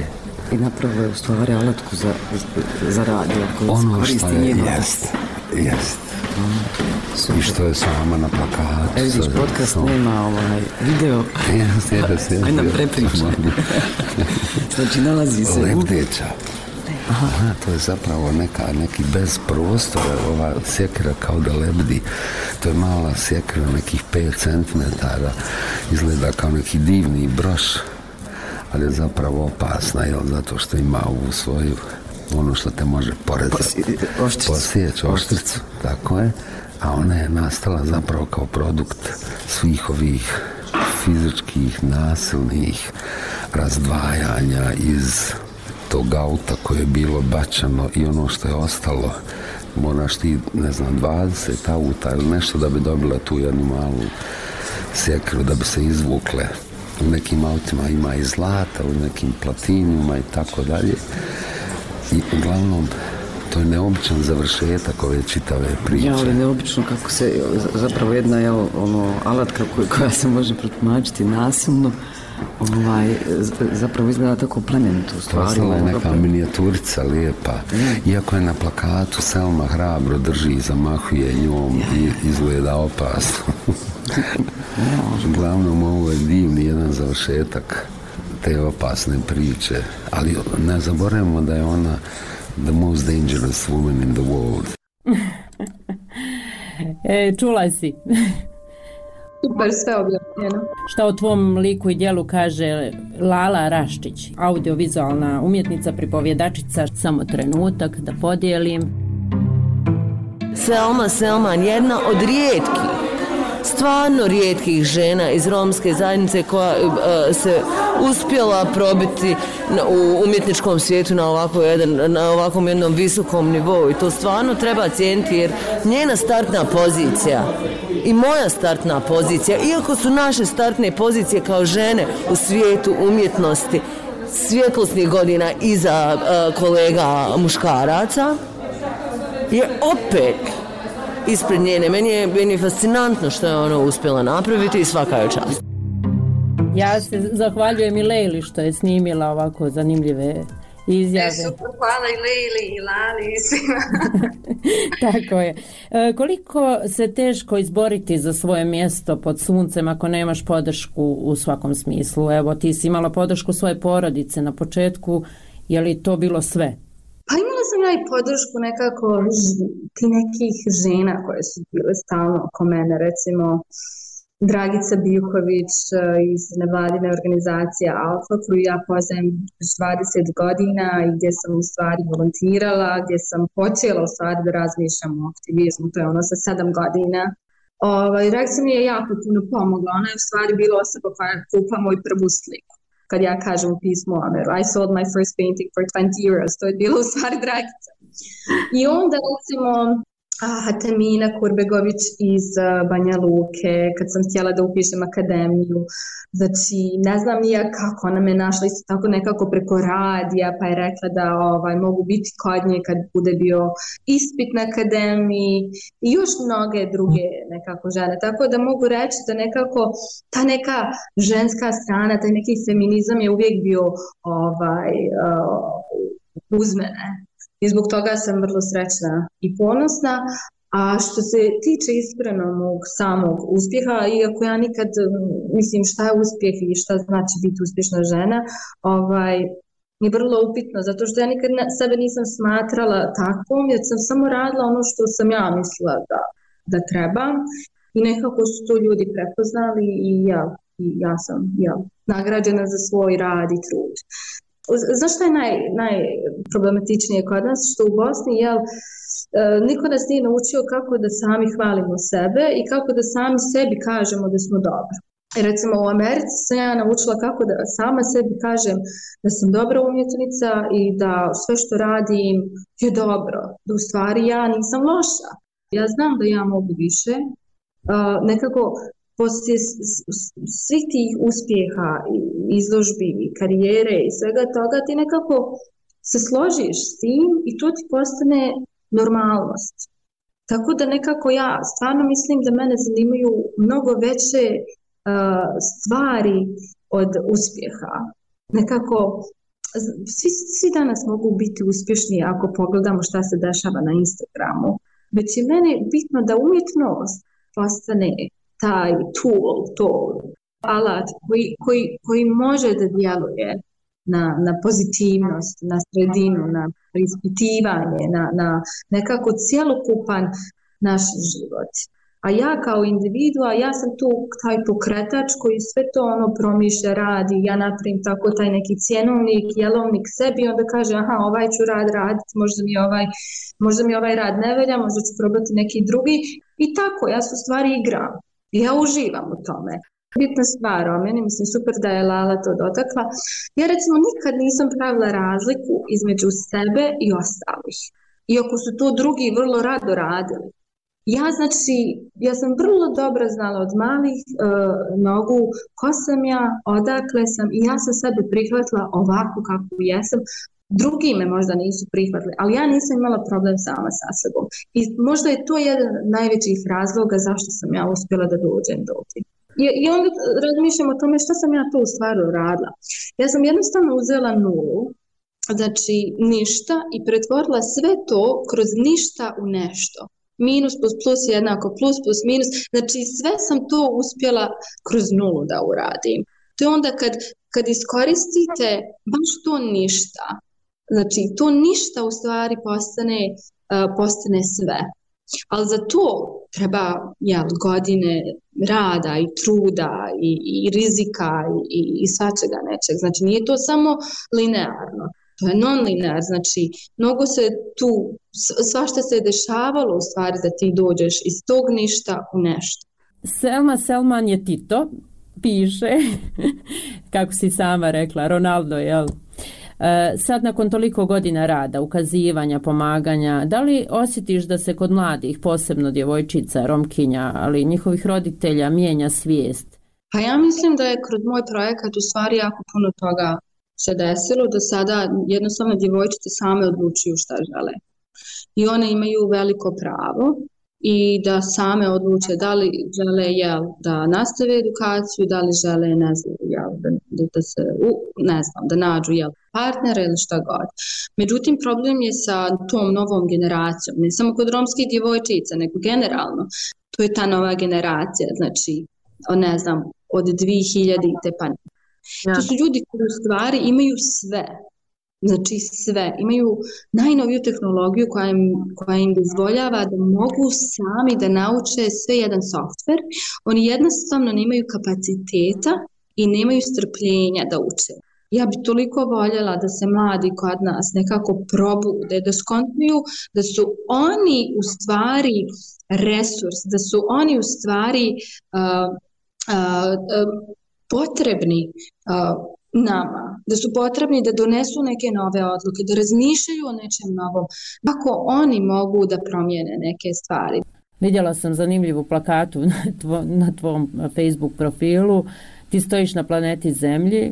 I napravila je u stvari alatku za, za radio koju ono koristi što je, njeno. jest, jest. Mm, I što je sama na plakatu. Evo vidiš, podcast sam... nema ovaj video. Jest, jest, jest. Aj nam prepričaj. Znači nalazi se... Lebdeća. Aha. Aha, to je zapravo neka, neki bez prostora, ova sjekira kao da lebdi. To je mala sjekira, nekih pet centimetara, izgleda kao neki divni broš, ali je zapravo opasna, jel, zato što ima ovu svoju, ono što te može porezati, posjeći oštricu, tako je, a ona je nastala zapravo kao produkt svih ovih fizičkih, nasilnih razdvajanja iz tog auta koje je bilo bačano i ono što je ostalo, moraš ti, ne znam, dvadeset auta ili nešto da bi dobila tu jednu malu sjekiru da bi se izvukle. U nekim autima ima i zlata, u nekim platinuma i tako dalje. I uglavnom, to je neobičan završetak ove čitave priče. Ja, ali neobično kako se, zapravo jedna je ono, alatka koja se može protumačiti nasilno, ovaj, zapravo izgleda tako plemenito u stvari. Postala je neka minijaturica lijepa. Ja. Iako je na plakatu Selma hrabro drži i zamahuje njom ja, ja. i izgleda opasno. Uglavnom, ovo je divni jedan završetak te opasne priče. Ali ne zaboravimo da je ona the most dangerous woman in the world. e, čula si. Super, sve objavljeno. Šta o tvom liku i djelu kaže Lala Raščić, audiovizualna umjetnica, pripovjedačica? Samo trenutak da podijelim. Selma Selman, jedna od rijetkih, stvarno rijetkih žena iz romske zajednice koja uh, se uspjela probiti na, u umjetničkom svijetu na, ovako jedan, na ovakvom jednom visokom nivou i to stvarno treba cijeniti jer njena startna pozicija i moja startna pozicija, iako su naše startne pozicije kao žene u svijetu umjetnosti svjetlosnih godina iza uh, kolega muškaraca, je opet ispred njene. Meni je, meni je fascinantno što je ona uspjela napraviti i svaka je čast. Ja se zahvaljujem i Lejli što je snimila ovako zanimljive izjave. E, super, hvala i Lejli i Lali i svima. Tako je. E, koliko se teško izboriti za svoje mjesto pod suncem ako nemaš podršku u svakom smislu? Evo, ti si imala podršku svoje porodice na početku, je li to bilo sve? Pa imala sam ja i podršku nekako ti nekih žena koje su bile stalno oko mene, recimo Dragica Bijuković iz nevladine organizacije Alfa, koju ja poznajem dvadeset godina i gdje sam u stvari volontirala, gdje sam počela u stvari da razmišljam o aktivizmu, to je ono sa sedam godina. Ovaj, Dragica mi je jako puno pomogla, ona je u stvari bila osoba koja kupa moju prvu sliku. Kad ja kažem u pismu Ameru, I sold my first painting for twenty euros, to je bilo u stvari Dragica. I onda recimo Hatamina Kurbegović iz Banja Luke, kad sam htjela da upišem akademiju, znači ne znam nija kako, ona me našla isto tako nekako preko radija, pa je rekla da ovaj, mogu biti kod nje kad bude bio ispit na akademiji i još mnoge druge nekako žene, tako da mogu reći da nekako ta neka ženska strana, taj neki feminizam je uvijek bio ovaj, uh, uz mene. I zbog toga sam vrlo srećna i ponosna. A što se tiče iskreno mog samog uspjeha, iako ja nikad mislim šta je uspjeh i šta znači biti uspješna žena, ovaj, je vrlo upitno, zato što ja nikad ne, sebe nisam smatrala takvom, jer sam samo radila ono što sam ja mislila da, da treba i nekako su to ljudi prepoznali i ja, i ja sam ja, nagrađena za svoj rad i trud. Znaš što je naj, najproblematičnije kod nas? Što u Bosni, jel, niko nas nije naučio kako da sami hvalimo sebe i kako da sami sebi kažemo da smo dobri. Recimo u Americi sam ja naučila kako da sama sebi kažem da sam dobra umjetnica i da sve što radim je dobro, da u stvari ja nisam loša. Ja znam da ja mogu više, uh, nekako poslije svih tih uspjeha, izložbi, karijere i svega toga, ti nekako se složiš s tim i to ti postane normalnost. Tako da nekako ja stvarno mislim da mene zanimaju mnogo veće uh, stvari od uspjeha. Nekako svi, svi danas mogu biti uspješni ako pogledamo šta se dešava na Instagramu. Već je meni bitno da umjetnost postane taj tool, to alat koji, koji, koji može da djeluje na, na pozitivnost, na sredinu, na preispitivanje, na, na nekako cjelokupan naš život. A ja kao individua, ja sam tu taj pokretač koji sve to ono promišlja, radi, ja napravim tako taj neki cjenovnik, jelovnik sebi, onda kaže aha, ovaj ću rad raditi, možda mi ovaj, možda mi ovaj rad ne velja, možda ću probati neki drugi i tako, ja se u stvari igram. Ja uživam u tome. Bitna stvar o meni, mislim super da je Lala to dotakla. Ja recimo nikad nisam pravila razliku između sebe i ostalih. Iako su to drugi vrlo rado radili. Ja znači, ja sam vrlo dobro znala od malih uh, nogu ko sam ja, odakle sam i ja sam sebe prihvatila ovako kako jesam. Drugi me možda nisu prihvatili, ali ja nisam imala problem sama sa sobom. I možda je to jedan od najvećih razloga zašto sam ja uspjela da dođem do ovdje. I, I onda razmišljam o tome što sam ja to u stvari radila. Ja sam jednostavno uzela nulu, znači ništa i pretvorila sve to kroz ništa u nešto. Minus plus plus je jednako plus plus minus, znači sve sam to uspjela kroz nulu da uradim. To je onda kad, kad iskoristite baš to ništa, znači to ništa u stvari postane, uh, postane sve. Ali za to treba jel, godine rada i truda i, i rizika i, i svačega nečeg. Znači nije to samo linearno. To je non-linear, znači mnogo se tu, svašta se je dešavalo u stvari da ti dođeš iz tog ništa u nešto. Selma Selman je Tito, piše, kako si sama rekla, Ronaldo, jel? E, sad nakon toliko godina rada, ukazivanja, pomaganja, da li osjetiš da se kod mladih, posebno djevojčica, Romkinja, ali njihovih roditelja mijenja svijest? Pa ja mislim da je kroz moj projekat u stvari jako puno toga se desilo, da sada jednostavno djevojčice same odlučuju šta žele. I one imaju veliko pravo i da same odluče da li žele jel, da nastave edukaciju, da li žele ne znam, jel, da, da, da se u, ne znam, da nađu jel, partnera ili šta god. Međutim, problem je sa tom novom generacijom, ne samo kod romskih djevojčica, nego generalno. To je ta nova generacija, znači, ne znam, od dvije hiljadite pa ja. To su ljudi koji u stvari imaju sve, znači sve, imaju najnoviju tehnologiju koja im, koja im dozvoljava da mogu sami da nauče sve jedan softver. Oni jednostavno nemaju kapaciteta i nemaju strpljenja da uče. Ja bi toliko voljela da se mladi kod nas nekako probude, da skontuju da su oni u stvari resurs, da su oni u stvari uh, uh, uh, potrebni uh, nama, da su potrebni da donesu neke nove odluke, da razmišljaju o nečem novom, kako oni mogu da promijene neke stvari. Vidjela sam zanimljivu plakatu na, tvo, na tvom Facebook profilu. Ti stojiš na planeti Zemlji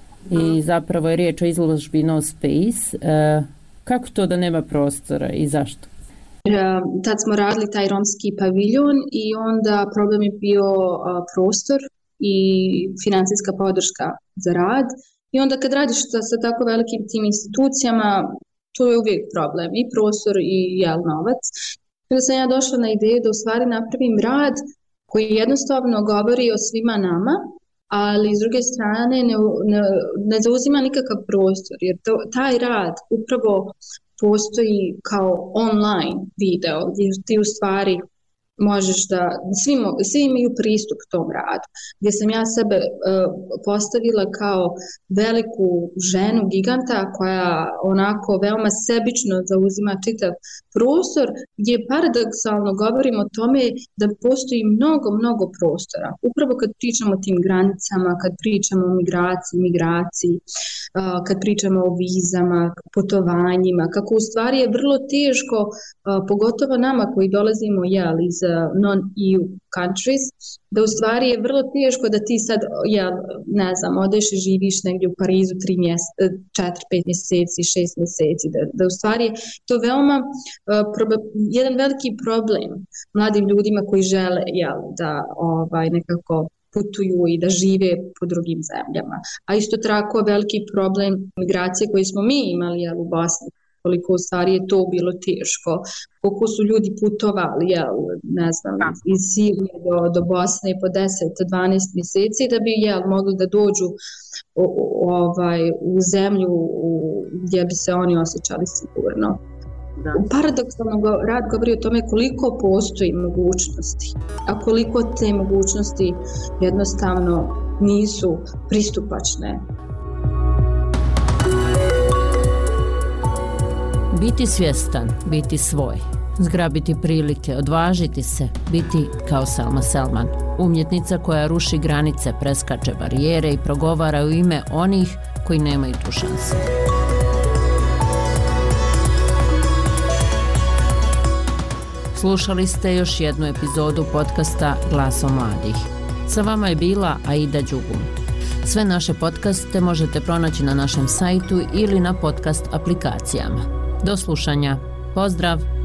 i zapravo je riječ o izložbi No Space. Uh, kako to da nema prostora i zašto? Uh, tad smo radili taj romski paviljon i onda problem je bio uh, prostor i financijska podrška za rad. I onda kad radiš sa, sa tako velikim tim institucijama, to je uvijek problem, i prostor i jel, novac. Kada sam ja došla na ideju da u stvari napravim rad koji jednostavno govori o svima nama, ali s druge strane ne, ne, ne zauzima nikakav prostor, jer to, taj rad upravo postoji kao online video, gdje ti u stvari možeš da, svi, svi imaju pristup tom radu, gdje sam ja sebe uh, postavila kao veliku ženu giganta koja onako veoma sebično zauzima čitav prostor, gdje paradoksalno govorimo o tome da postoji mnogo, mnogo prostora. Upravo kad pričamo o tim granicama, kad pričamo o migraciji, migraciji, uh, kad pričamo o vizama, putovanjima, kako u stvari je vrlo teško, uh, pogotovo nama koji dolazimo jel, iz non-E U countries, da u stvari je vrlo teško da ti sad, ja ne znam, odeš i živiš negdje u Parizu tri mjese, četiri, pet mjeseci, šest mjeseci, da, da u stvari je to veoma uh, proba, jedan veliki problem mladim ljudima koji žele jel, da ovaj, nekako putuju i da žive po drugim zemljama. A isto tako veliki problem migracije koji smo mi imali jel, u Bosni, koliko u stvari je to bilo teško, koliko su ljudi putovali, jel, ne znam, iz Sirije do, do Bosne po deset do dvanaest mjeseci da bi jel, mogli da dođu o, o, ovaj, u zemlju u, gdje bi se oni osjećali sigurno. Da. Paradoksalno rad govori o tome koliko postoji mogućnosti, a koliko te mogućnosti jednostavno nisu pristupačne. Biti svjestan, biti svoj, zgrabiti prilike, odvažiti se, biti kao Selma Selman, umjetnica koja ruši granice, preskače barijere i progovara u ime onih koji nemaju tu šansu. Slušali ste još jednu epizodu podcasta Glasom mladih. Sa vama je bila Aida Đugum. Sve naše podcaste možete pronaći na našem sajtu ili na podcast aplikacijama. Do slušanja. Pozdrav!